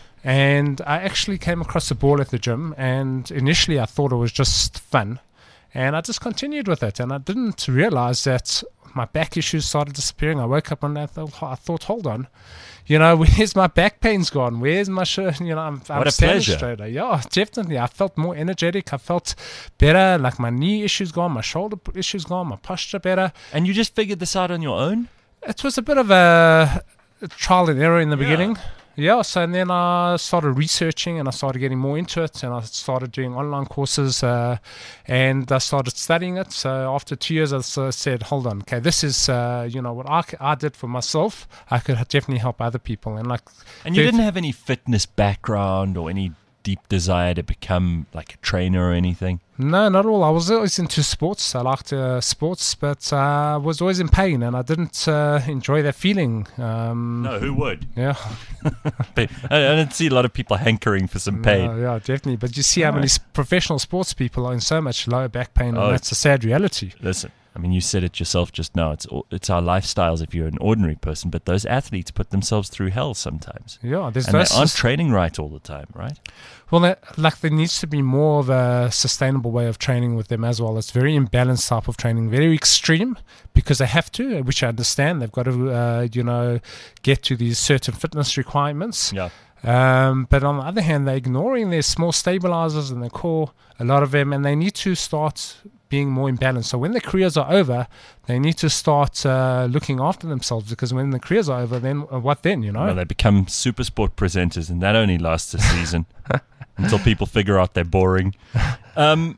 And I actually came across a ball at the gym, and initially I thought it was just fun, and I just continued with it, and I didn't realize that my back issues started disappearing. I woke up one day, I thought, hold on. Where's my back pain's gone? Where's my shirt? I'm what a standing pleasure. straighter. Yeah, definitely. I felt more energetic. I felt better. Like my knee issues gone, my shoulder issues gone, my posture better. And you just figured this out on your own? It was a bit of a trial and error in the beginning. Yeah, so and then I started researching and I started getting more into it, and I started doing online courses and I started studying it. So after 2 years, I said, hold on, okay, this is, what I did for myself, I could definitely help other people. And you didn't have any fitness background or any deep desire to become like a trainer or anything? No, not at all. I was always into sports. I liked sports, but I was always in pain, and I didn't enjoy that feeling. No, who would? Yeah. But I don't see a lot of people hankering for some pain. No, yeah, definitely. But you see how many professional sports people are in so much lower back pain, and that's a sad reality. Listen, I mean, you said it yourself just now. It's our lifestyles if you're an ordinary person, but those athletes put themselves through hell sometimes. Yeah, and they aren't training right all the time, right? Well, there needs to be more of a sustainable way of training with them as well. It's very imbalanced type of training, very extreme because they have to, which I understand. They've got to, get to these certain fitness requirements. Yeah. But on the other hand, they're ignoring their small stabilizers in their core, a lot of them, and they need to start being more imbalanced. So when their careers are over, they need to start looking after themselves, because when the careers are over, then what then, Well, they become super sport presenters, and that only lasts a season until people figure out they're boring. That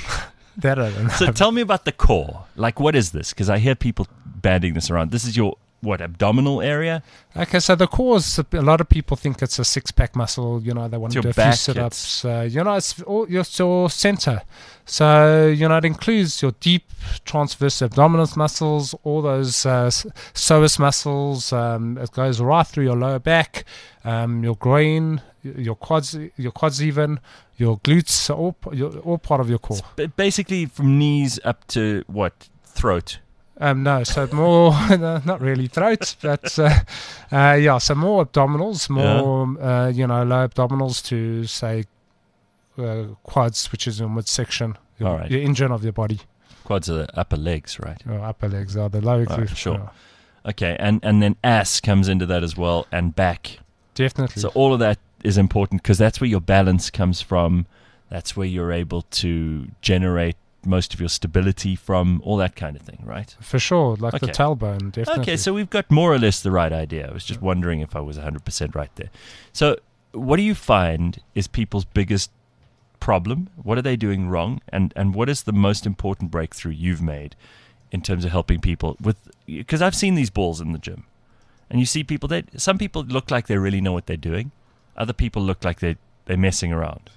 I don't know. So tell me about the core. Like, what is this? Because I hear people banding this around. This is your abdominal area? Okay, so the core is, a lot of people think it's a six-pack muscle. They want to do a few sit-ups. It's your center. So, it includes your deep transverse abdominis muscles, all those psoas muscles. It goes right through your lower back, your groin, your quads even, your glutes, all part of your core. Basically from knees up to what? Throat? No, so more, not really throat, but so more abdominals, more, low abdominals to say quads, which is your midsection, your engine of your body. Quads are the upper legs, right? Upper legs are the lower legs. Sure. Okay, and then ass comes into that as well, and back. Definitely. So all of that is important because that's where your balance comes from. That's where you're able to generate most of your stability from, all that kind of thing, right? For sure, the tailbone, definitely. Okay, so we've got more or less the right idea. I was just wondering if I was 100% right there. So what do you find is people's biggest problem? What are they doing wrong? And what is the most important breakthrough you've made in terms of helping people with, because I've seen these balls in the gym, and you see people, some people look like they really know what they're doing. Other people look like they're messing around.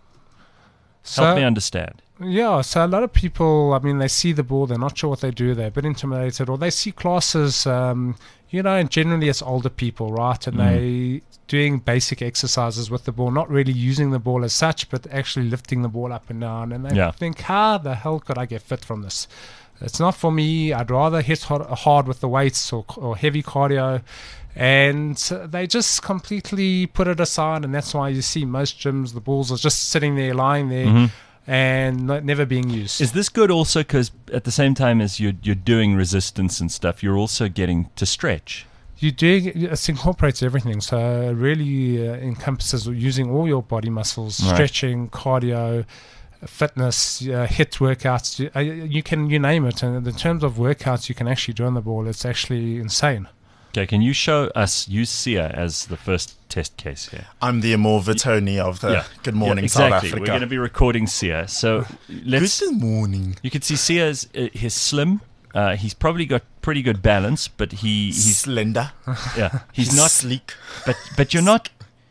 Help me understand. Yeah, so a lot of people, they see the ball, they're not sure what they do, they're a bit intimidated, or they see classes, and generally it's older people, right? And they doing basic exercises with the ball, not really using the ball as such, but actually lifting the ball up and down. And they think, how the hell could I get fit from this? It's not for me. I'd rather hit hard with the weights or heavy cardio. And they just completely put it aside, and that's why you see most gyms, the balls are just sitting there, lying there, and never being used. Is this good also because at the same time as you're doing resistance and stuff, you're also getting to stretch? It incorporates everything, so it really encompasses using all your body muscles, stretching, cardio, fitness, HIIT workouts. You name it. And in terms of workouts you can actually do on the ball, it's actually insane. Okay, can you show us, use Sia as the first test case here? I'm the Amor Vitoni of the Good Morning South Africa. We're going to be recording Sia. So let's. Good morning. You can see Sia's he's slim. He's probably got pretty good balance, but he's slender. Yeah, he's not sleek. But you're not.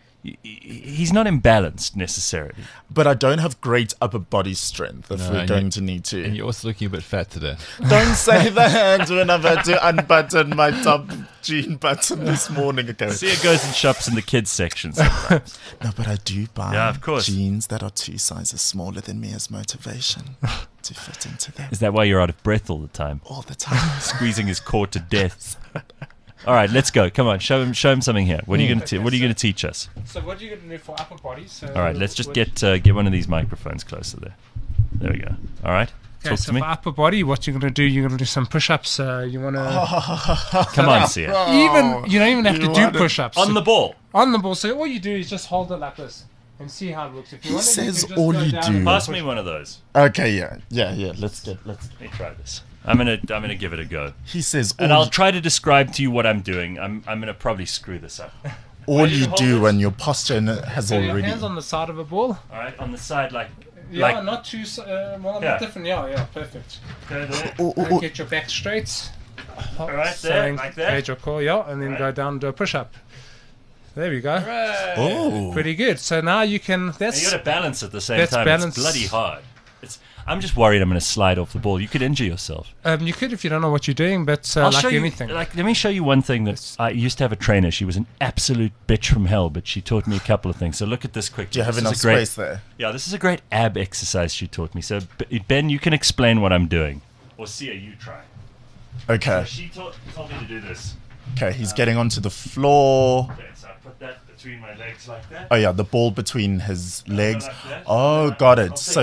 He's not imbalanced necessarily. But I don't have great upper body strength if we're going to need to. And you're also looking a bit fat today. Don't say that when I've had to unbutton my top jean button this morning. Okay. Sia goes and shops in the kids section sometimes. No, but I do buy of course. jeans that are 2 sizes smaller than me as motivation to fit into them. Is that why you're out of breath all the time? All the time. Squeezing his core to death. All right, let's go. Come on, show him something here. What are you going to teach us? So what are you going to do for upper body? So all right, let's just get one of these microphones closer there. There we go. All right, talk to me. For upper body, what you're going to do? You're going to do some push-ups. You want to come on, Sia. You don't even have to do push-ups on the ball. On the ball. So all you do is just hold it like this and see how it looks. If you he says all you do. Pass me one of those. Okay, yeah. Let me try this. I'm gonna give it a go. He says, and I'll try to describe to you what I'm doing. I'm gonna probably screw this up. All you do when your posture has so already. Your hands on the side of a ball. All right, on the side, not too different. Yeah, perfect. Okay, get your back straight. All right, there, like that. Engage your core, and then go down and do a push-up. There we go. Right. Oh, pretty good. So now you can. You got to balance at the same time. It's bloody hard. I'm just worried I'm going to slide off the ball. You could injure yourself. You could if you don't know what you're doing, but like anything. Let me show you one thing that I used to have a trainer. She was an absolute bitch from hell, but she taught me a couple of things. So look at this quickly. Do you have enough space there? Yeah, this is a great ab exercise she taught me. So Ben, you can explain what I'm doing. Or Sia, you try. Okay. So she told me to do this. Okay, he's getting onto the floor. Okay, so I put that between my legs like that. Oh yeah, the ball between his legs. Oh, got it. So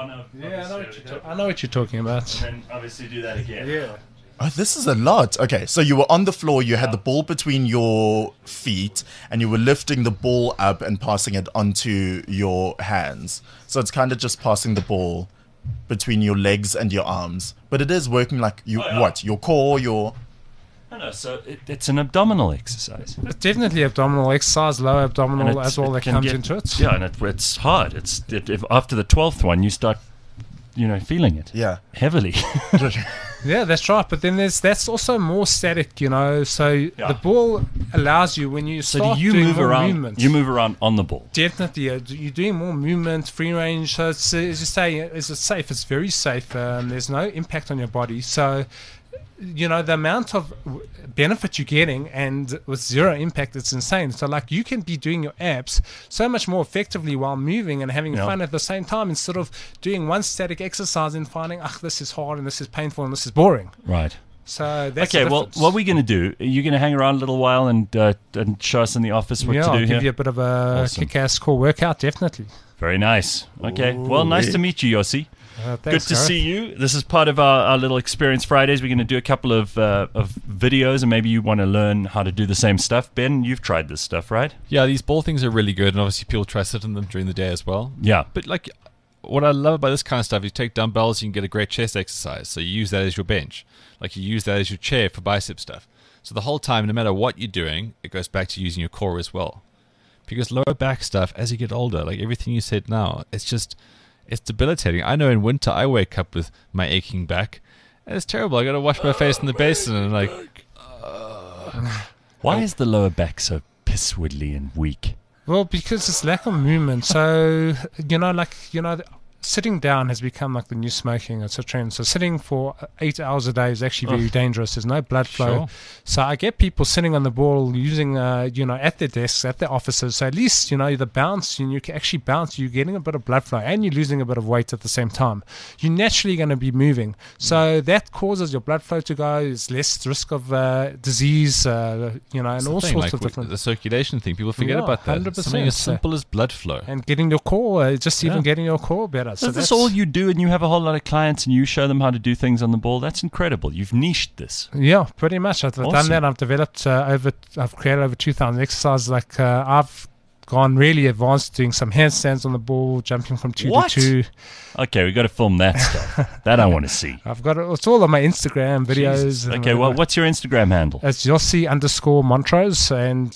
I know what you're talking about. And then obviously do that again. Yeah. Oh, this is a lot. Okay, so you were on the floor, you had the ball between your feet, and you were lifting the ball up and passing it onto your hands. So it's kind of just passing the ball between your legs and your arms. But it is working like your core, your... No, so it's an abdominal exercise. It's definitely abdominal exercise, lower abdominal as well that comes into it. Yeah, and it's hard. If after the 12th one, you start, feeling it. Yeah. Heavily. Yeah, that's right. But then that's also more static, So the ball allows you when you start doing more movement. You move around on the ball. Definitely, you're doing more movement, free range. So it's, as you say, it's safe. It's very safe. There's no impact on your body. So. The amount of benefit you're getting and with zero impact, it's insane. So you can be doing your abs so much more effectively while moving and having fun at the same time instead of doing one static exercise and finding, this is hard and this is painful and this is boring. Right. So that's okay. Well, what are we going to do? Are you going to hang around a little while and show us in the office what to do I'll here? give you a bit of a kick-ass core workout, definitely. Very nice. Okay. Well, nice to meet you, Yossi. Thanks, good to see you. This is part of our little Experience Fridays. We're going to do a couple of videos, and maybe you want to learn how to do the same stuff. Ben, you've tried this stuff, right? Yeah, these ball things are really good, and obviously people try to sit in them during the day as well. Yeah. But what I love about this kind of stuff, you take dumbbells, you can get a great chest exercise. So you use that as your bench. You use that as your chair for bicep stuff. So the whole time, no matter what you're doing, it goes back to using your core as well. Because lower back stuff, as you get older, everything you said now, it's debilitating. I know in winter I wake up with my aching back, and it's terrible. I got to wash my face in the basin, and why is the lower back so pisswoodly and weak? Well, because it's lack of movement. So sitting down has become like the new smoking. It's a trend. So sitting for 8 hours a day is actually very dangerous. There's no blood flow. Sure. So I get people sitting on the ball using, at their desks, at their offices. So at least, the bounce, and you can actually bounce, you're getting a bit of blood flow and you're losing a bit of weight at the same time. You're naturally going to be moving. So that causes your blood flow to go. There's less risk of disease, and all sorts of different. The circulation thing, people forget about that. 100%. Something as simple as blood flow. And getting your core, even getting your core better. So that's all you do, and you have a whole lot of clients, and you show them how to do things on the ball. That's incredible. You've niched this. Yeah, pretty much. I've done that. I've developed I've created over 2,000 exercises. Like I've gone really advanced, doing some handstands on the ball, jumping from 2 to 2. Okay, we got to film that stuff. That I want to see. I've got it's all on my Instagram videos. Jesus. Okay, what's your Instagram handle? It's Yossi_Montrose and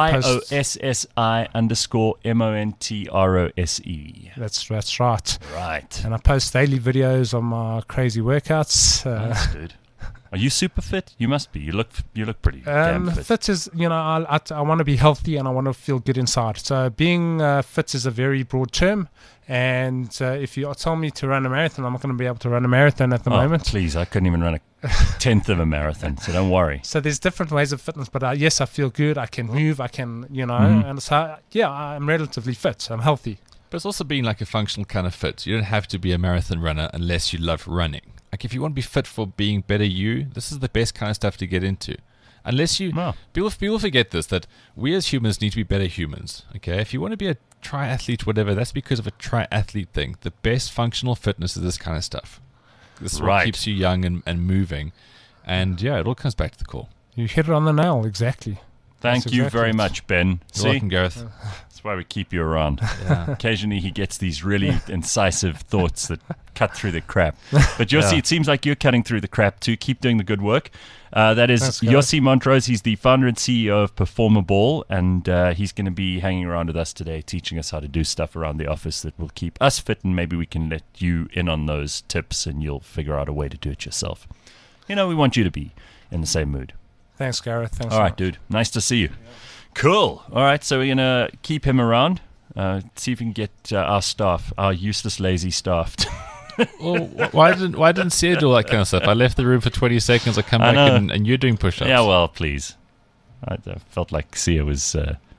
YOSSI_MONTROSE. That's right. Right. And I post daily videos on my crazy workouts. Nice, dude. Are you super fit? You must be. You look pretty damn fit. Fit is, I want to be healthy and I want to feel good inside. So being fit is a very broad term. And if you tell me to run a marathon, I'm not going to be able to run a marathon at the moment. Please, I couldn't even run a tenth of a marathon, so don't worry. So there's different ways of fitness, but yes, I feel good. I can move. I can, and so, I'm relatively fit. I'm healthy. But it's also being like a functional kind of fit. You don't have to be a marathon runner unless you love running. Like if you want to be fit for being better you, this is the best kind of stuff to get into. Unless you, people forget this, that we as humans need to be better humans. Okay, if you want to be a triathlete, whatever, that's because of a triathlete thing. The best functional fitness is this kind of stuff. This is what keeps you young and moving. And it all comes back to the core. You hit it on the nail, exactly. Thank you very much, Ben. You're welcome, Gareth. That's why we keep you around. Yeah. Occasionally he gets these really incisive thoughts that cut through the crap. But Yossi, it seems like you're cutting through the crap too. Keep doing the good work. That is Yossi Montrose. He's the founder and CEO of Performer Ball, and he's going to be hanging around with us today, teaching us how to do stuff around the office that will keep us fit, and maybe we can let you in on those tips, and you'll figure out a way to do it yourself. We want you to be in the same mood. Thanks, Gareth. Thanks. All right, dude. Nice to see you. Yeah. Cool. All right, so we're going to keep him around, see if we can get our staff, our useless, lazy staff. Well, why didn't Sia do all that kind of stuff? I left the room for 20 seconds. I come back and you're doing push-ups. Yeah, well, please. I felt like Sia was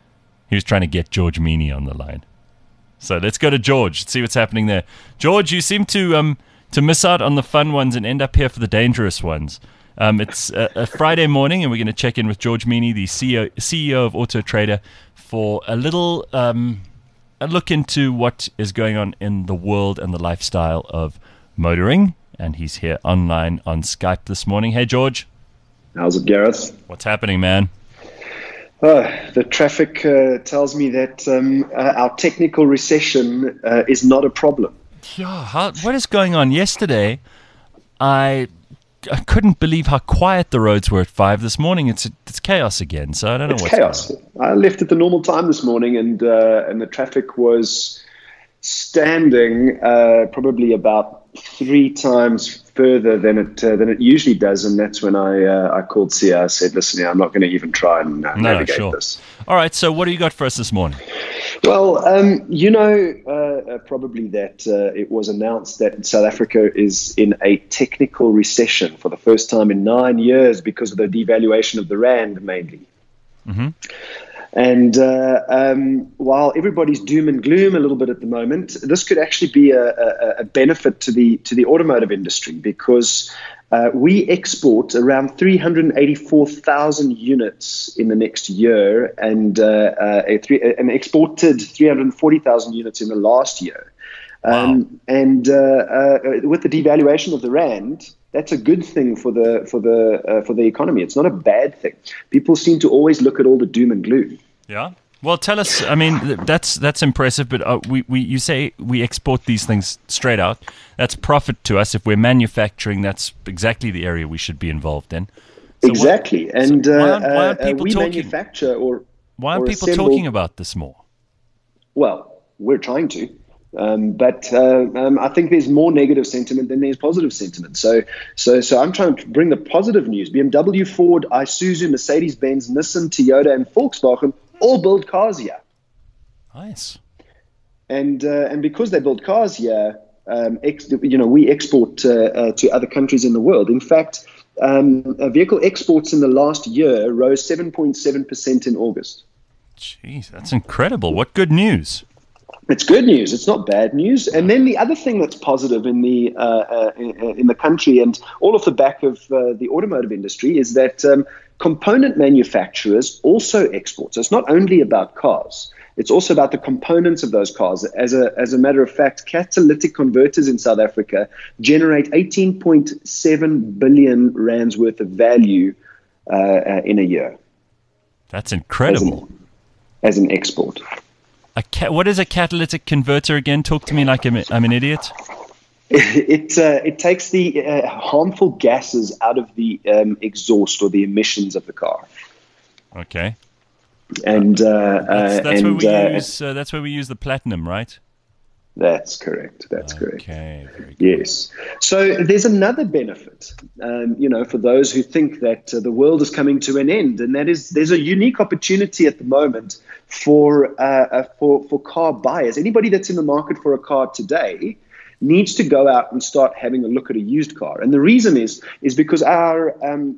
he was trying to get George Meany on the line. So let's go to George, see what's happening there. George, you seem to miss out on the fun ones and end up here for the dangerous ones. It's a Friday morning, and we're going to check in with George Meany, the CEO of Auto Trader, for a little a look into what is going on in the world and the lifestyle of motoring. And he's here online on Skype this morning. Hey, George. How's it, Gareth? What's happening, man? The traffic tells me that our technical recession is not a problem. Yeah, what is going on? Yesterday, I couldn't believe how quiet the roads were at 5 this morning. It's chaos again, so I don't know what's chaos. going on. I left at the normal time this morning, and the traffic was standing probably about 3 times further than it usually does, and that's when I called Sia. I said, "Listen, I'm not going to even try and navigate this." All right, so what do you got for us this morning? Well, probably that it was announced that South Africa is in a technical recession for the first time in 9 years because of the devaluation of the rand, mainly. Mm-hmm. And while everybody's doom and gloom a little bit at the moment, this could actually be a benefit to the automotive industry, because we export around 384,000 units in the next year, and exported 340,000 units in the last year. Wow. And with the devaluation of the rand, that's a good thing for the economy. It's not a bad thing. People seem to always look at all the doom and gloom. Yeah. Well, tell us. I mean, that's impressive. But you say we export these things straight out. That's profit to us. If we're manufacturing, that's exactly the area we should be involved in. So exactly. Why aren't people we talking? Manufacture why aren't people talking about this more? Well, we're trying to. But I think there's more negative sentiment than there's positive sentiment. So I'm trying to bring the positive news. BMW, Ford, Isuzu, Mercedes-Benz, Nissan, Toyota, and Volkswagen all build cars here. Nice. And because they build cars here, we export to other countries in the world. In fact, vehicle exports in the last year rose 7.7% in August. Jeez, that's incredible. What good news. It's good news. It's not bad news. And then the other thing that's positive in the country and all off the back of the automotive industry is that component manufacturers also export. So it's not only about cars. It's also about the components of those cars. As a matter of fact, catalytic converters in South Africa generate 18.7 billion rands worth of value in a year. That's incredible. As an export. What is a catalytic converter again? Talk to me like I'm an idiot. It takes the harmful gases out of the exhaust or the emissions of the car. Okay. And that's where we use the platinum, right? That's correct. That's correct. Okay. Yes. So there's another benefit, for those who think that the world is coming to an end, and that is there's a unique opportunity at the moment for car buyers. Anybody that's in the market for a car today needs to go out and start having a look at a used car. And the reason is because our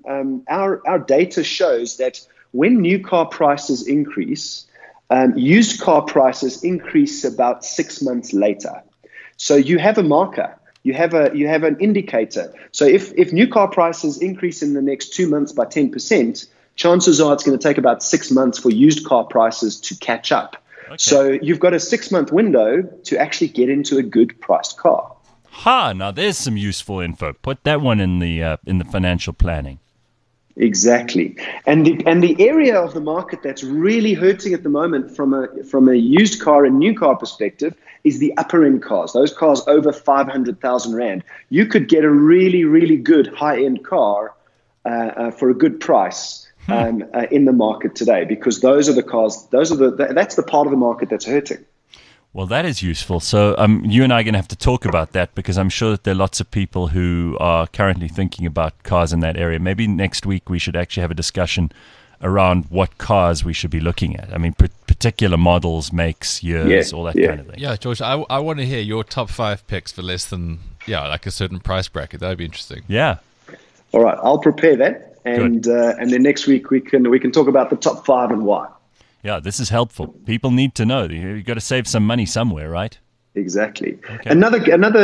data shows that when new car prices increase, used car prices increase about 6 months later. So you have a marker, you have an indicator. So if new car prices increase in the next 2 months by 10%, chances are it's going to take about 6 months for used car prices to catch up. Okay. So you've got a 6-month window to actually get into a good priced car. Now there's some useful info. Put that one in the financial planning. Exactly, and the area of the market that's really hurting at the moment from a used car and new car perspective is the upper end cars. Those cars over 500,000 rand. You could get a really, really good high end car for a good price in the market today, because those are the cars. That's the part of the market that's hurting. Well, that is useful. So you and I are going to have to talk about that, because I'm sure that there are lots of people who are currently thinking about cars in that area. Maybe next week we should actually have a discussion around what cars we should be looking at. I mean, particular models, makes, years, all that kind of thing. Yeah, George, I want to hear your top 5 picks for less than, like a certain price bracket. That would be interesting. Yeah. All right, I'll prepare that. And then next week we can talk about the top 5 and why. Yeah, this is helpful. People need to know. You've got to save some money somewhere, right? Exactly. Okay. Another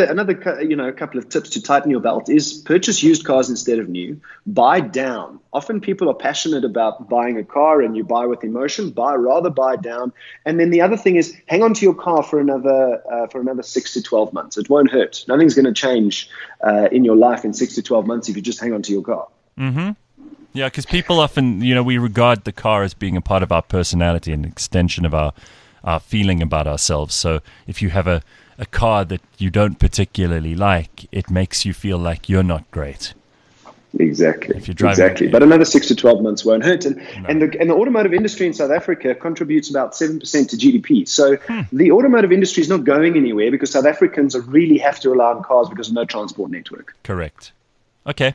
couple of tips to tighten your belt is purchase used cars instead of new. Buy down. Often people are passionate about buying a car and you buy with emotion. Rather buy down. And then the other thing is hang on to your car for another 6 to 12 months. It won't hurt. Nothing's going to change in your life in 6 to 12 months if you just hang on to your car. Mm-hmm. Yeah, because people often, we regard the car as being a part of our personality, an extension of our feeling about ourselves. So if you have a car that you don't particularly like, it makes you feel like you're not great. Exactly. If you're driving, But another 6 to 12 months won't hurt. And the automotive industry in South Africa contributes about 7% to GDP. So the automotive industry is not going anywhere because South Africans really have to rely on cars because of no transport network. Correct. Okay.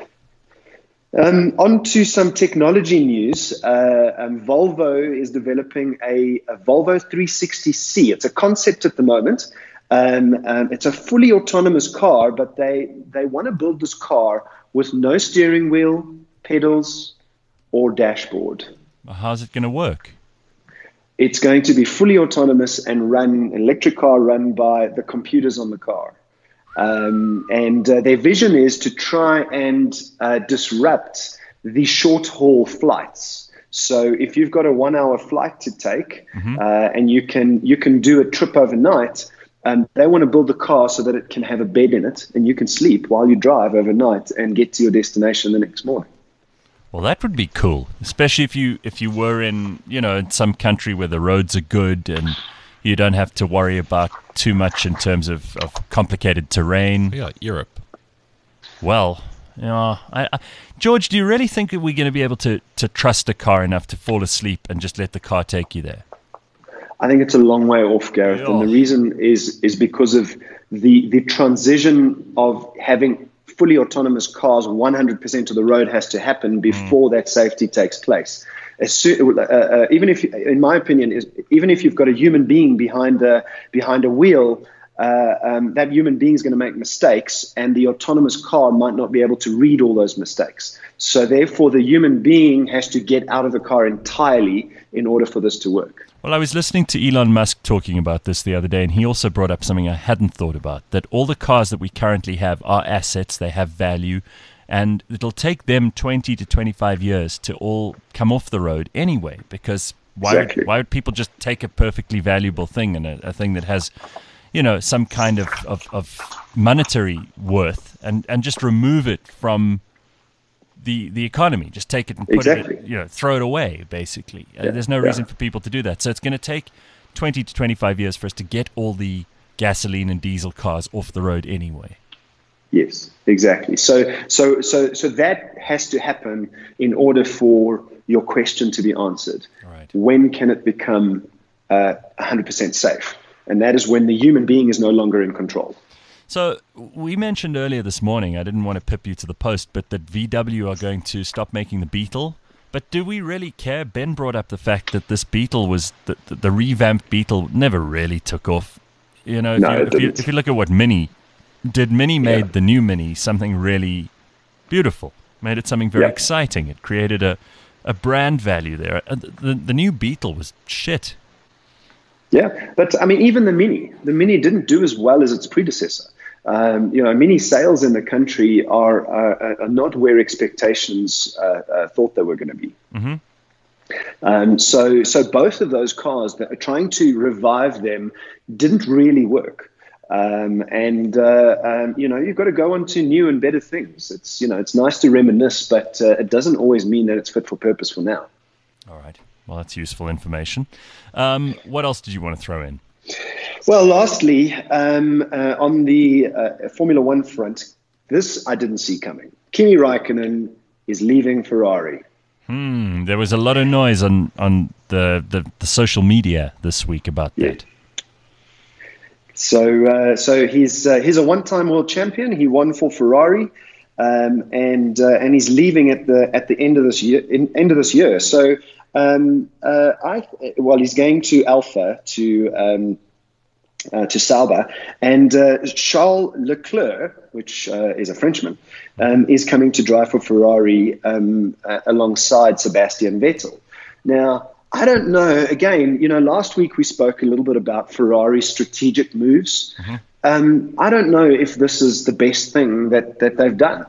On to some technology news. Volvo is developing a Volvo 360C. It's a concept at the moment. It's a fully autonomous car, but they want to build this car with no steering wheel, pedals, or dashboard. How's it going to work? It's going to be fully autonomous and electric car run by the computers on the car. And their vision is to try and disrupt the short-haul flights. So if you've got a 1-hour flight to take and you can do a trip overnight, they want to build the car so that it can have a bed in it and you can sleep while you drive overnight and get to your destination the next morning. Well, that would be cool, especially if you were in in some country where the roads are good and you don't have to worry about too much in terms of complicated terrain. Yeah, Europe. Well, George, do you really think that we're going to be able to trust a car enough to fall asleep and just let the car take you there? I think it's a long way off, Gareth. Yeah. And the reason is because of the transition of having fully autonomous cars. 100% of the road has to happen before that safety takes place. Even if, in my opinion, even if you've got a human being behind a wheel, that human being is going to make mistakes, and the autonomous car might not be able to read all those mistakes. So therefore, the human being has to get out of the car entirely in order for this to work. Well, I was listening to Elon Musk talking about this the other day, and he also brought up something I hadn't thought about, that all the cars that we currently have are assets, they have value, and it'll take them 20 to 25 years to all come off the road anyway, because why would people just take a perfectly valuable thing and a thing that has, some kind of monetary worth and just remove it from the economy, just take it and put it, throw it away, basically. There's no reason for people to do that. So it's going to take 20 to 25 years for us to get all the gasoline and diesel cars off the road anyway. Yes, exactly. So that has to happen in order for your question to be answered. Right. When can it become 100% safe? And that is when the human being is no longer in control. So we mentioned earlier this morning, I didn't want to pip you to the post, but that VW are going to stop making the Beetle. But do we really care? Ben brought up the fact that this Beetle was, the revamped Beetle never really took off. If you look at what Mini made the new Mini something really beautiful, made it something very exciting. It created a brand value there. The new Beetle was shit. Yeah, but I mean, even the Mini didn't do as well as its predecessor. Mini sales in the country are not where expectations thought they were going to be. Mm-hmm. So both of those cars, that are trying to revive them, didn't really work. You've got to go on to new and better things. It's nice to reminisce, but it doesn't always mean that it's fit for purpose for now. All right. Well, that's useful information. What else did you want to throw in? Well, lastly, on the Formula One front, this I didn't see coming. Kimi Räikkönen is leaving Ferrari. There was a lot of noise on the social media this week about that. So he's a one-time world champion. He won for Ferrari, and he's leaving at the end of this year. So he's going to Alpha to Sauber, and Charles Leclerc, which is a Frenchman, is coming to drive for Ferrari alongside Sebastian Vettel. Now, I don't know. Again, last week we spoke a little bit about Ferrari's strategic moves. Mm-hmm. I don't know if this is the best thing that they've done.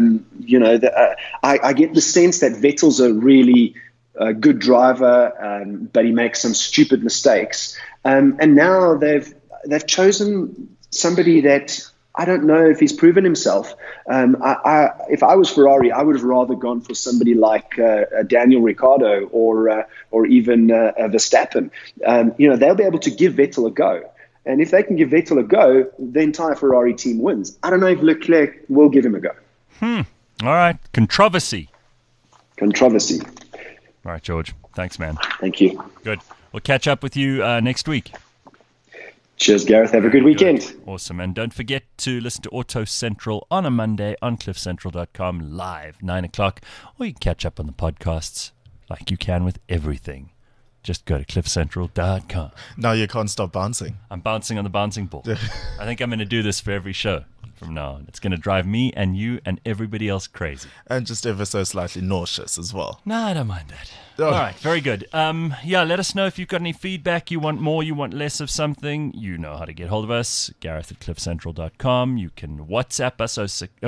I get the sense that Vettel's a really good driver, but he makes some stupid mistakes. And now they've chosen somebody that I don't know if he's proven himself. If I was Ferrari, I would have rather gone for somebody like Daniel Ricciardo or even Verstappen. They'll be able to give Vettel a go. And if they can give Vettel a go, the entire Ferrari team wins. I don't know if Leclerc will give him a go. All right. Controversy. All right, George. Thanks, man. Thank you. Good. We'll catch up with you next week. Cheers, Gareth. Have a good weekend. Good. Awesome. And don't forget to listen to Auto Central on a Monday on cliffcentral.com live, 9 o'clock. Or you can catch up on the podcasts like you can with everything. Just go to cliffcentral.com. Now you can't stop bouncing. I'm bouncing on the bouncing ball. I think I'm going to do this for every show from now on. It's going to drive me and you and everybody else crazy. And just ever so slightly nauseous as well. No, I don't mind that. All right, very good. Let us know if you've got any feedback. You want more, you want less of something. You know how to get hold of us. Gareth at cliffcentral.com. You can WhatsApp us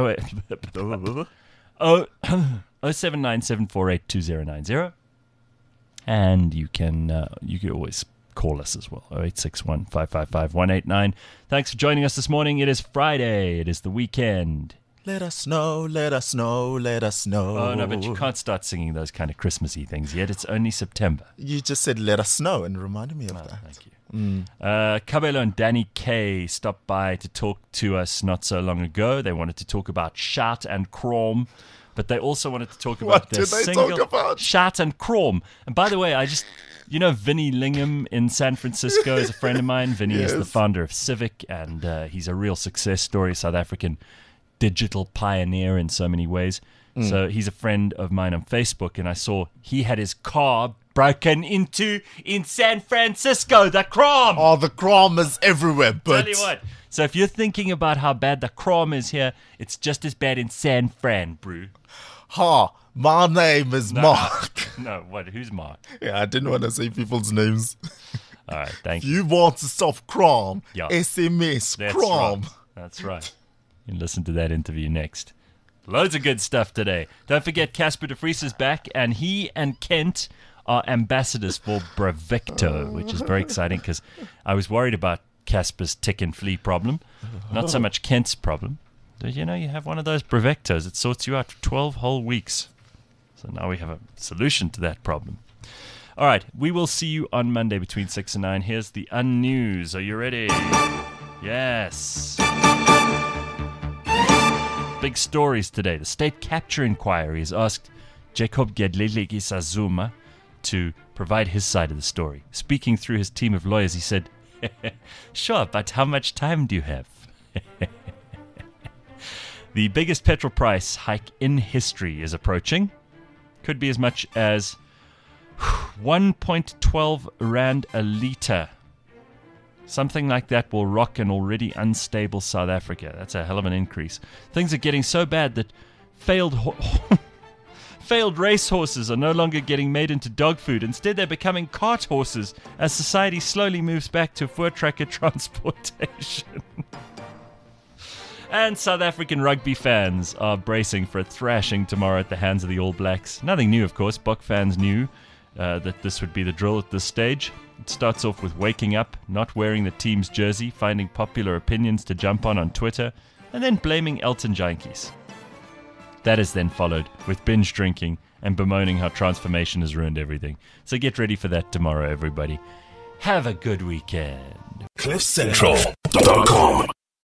0797482090. And you can always call us as well, 0861-555-189. Thanks for joining us this morning. It is Friday. It is the weekend. Let us know, let us know, let us know. Oh, no, but you can't start singing those kind of Christmassy things yet. It's only September. You just said let us know and reminded me of that. Thank you. Cabello and Danny Kaye stopped by to talk to us not so long ago. They wanted to talk about Shout and Chrome. But they also wanted to talk about their single. What did they talk about? Shout and Chrome. And by the way, Vinny Lingham in San Francisco is a friend of mine. Vinny is the founder of Civic, and he's a real success story, South African digital pioneer in so many ways. So he's a friend of mine on Facebook, and I saw he had his car broken into in San Francisco. The crime! Oh, the crime is everywhere, but... Tell you what. So if you're thinking about how bad the crime is here, it's just as bad in San Fran, bro. Ha, my name is Mark. No, what? Who's Mark? Yeah, I didn't want to say people's names. All right, thank If you. you want to stop crime, Yeah. SMS That's crime. right. That's right. You can listen to that interview next. Loads of good stuff today. Don't forget Casper de Vries is back, and he and Kent are ambassadors for Bravecto, which is very exciting because I was worried about Casper's tick and flea problem. Not so much Kent's problem. But, you have one of those Bravectos. It sorts you out for 12 whole weeks. So now we have a solution to that problem. All right, we will see you on Monday between 6 and 9. Here's the Unnews. Are you ready? Yes. Big stories today. The state capture inquiry has asked Jacob Gedleyihlekisa Zuma to provide his side of the story. Speaking through his team of lawyers, he said, "Sure, but how much time do you have?" The biggest petrol price hike in history is approaching. Could be as much as 1.12 Rand a litre. Something like that will rock an already unstable South Africa. That's a hell of an increase. Things are getting so bad that failed racehorses are no longer getting made into dog food. Instead, they're becoming cart horses as society slowly moves back to voortrekker transportation. And South African rugby fans are bracing for a thrashing tomorrow at the hands of the All Blacks. Nothing new, of course. Bok fans knew that this would be the drill at this stage. It starts off with waking up, not wearing the team's jersey, finding popular opinions to jump on Twitter, and then blaming Elton Jantjies. That is then followed with binge drinking and bemoaning how transformation has ruined everything. So get ready for that tomorrow, everybody. Have a good weekend. CliffCentral.com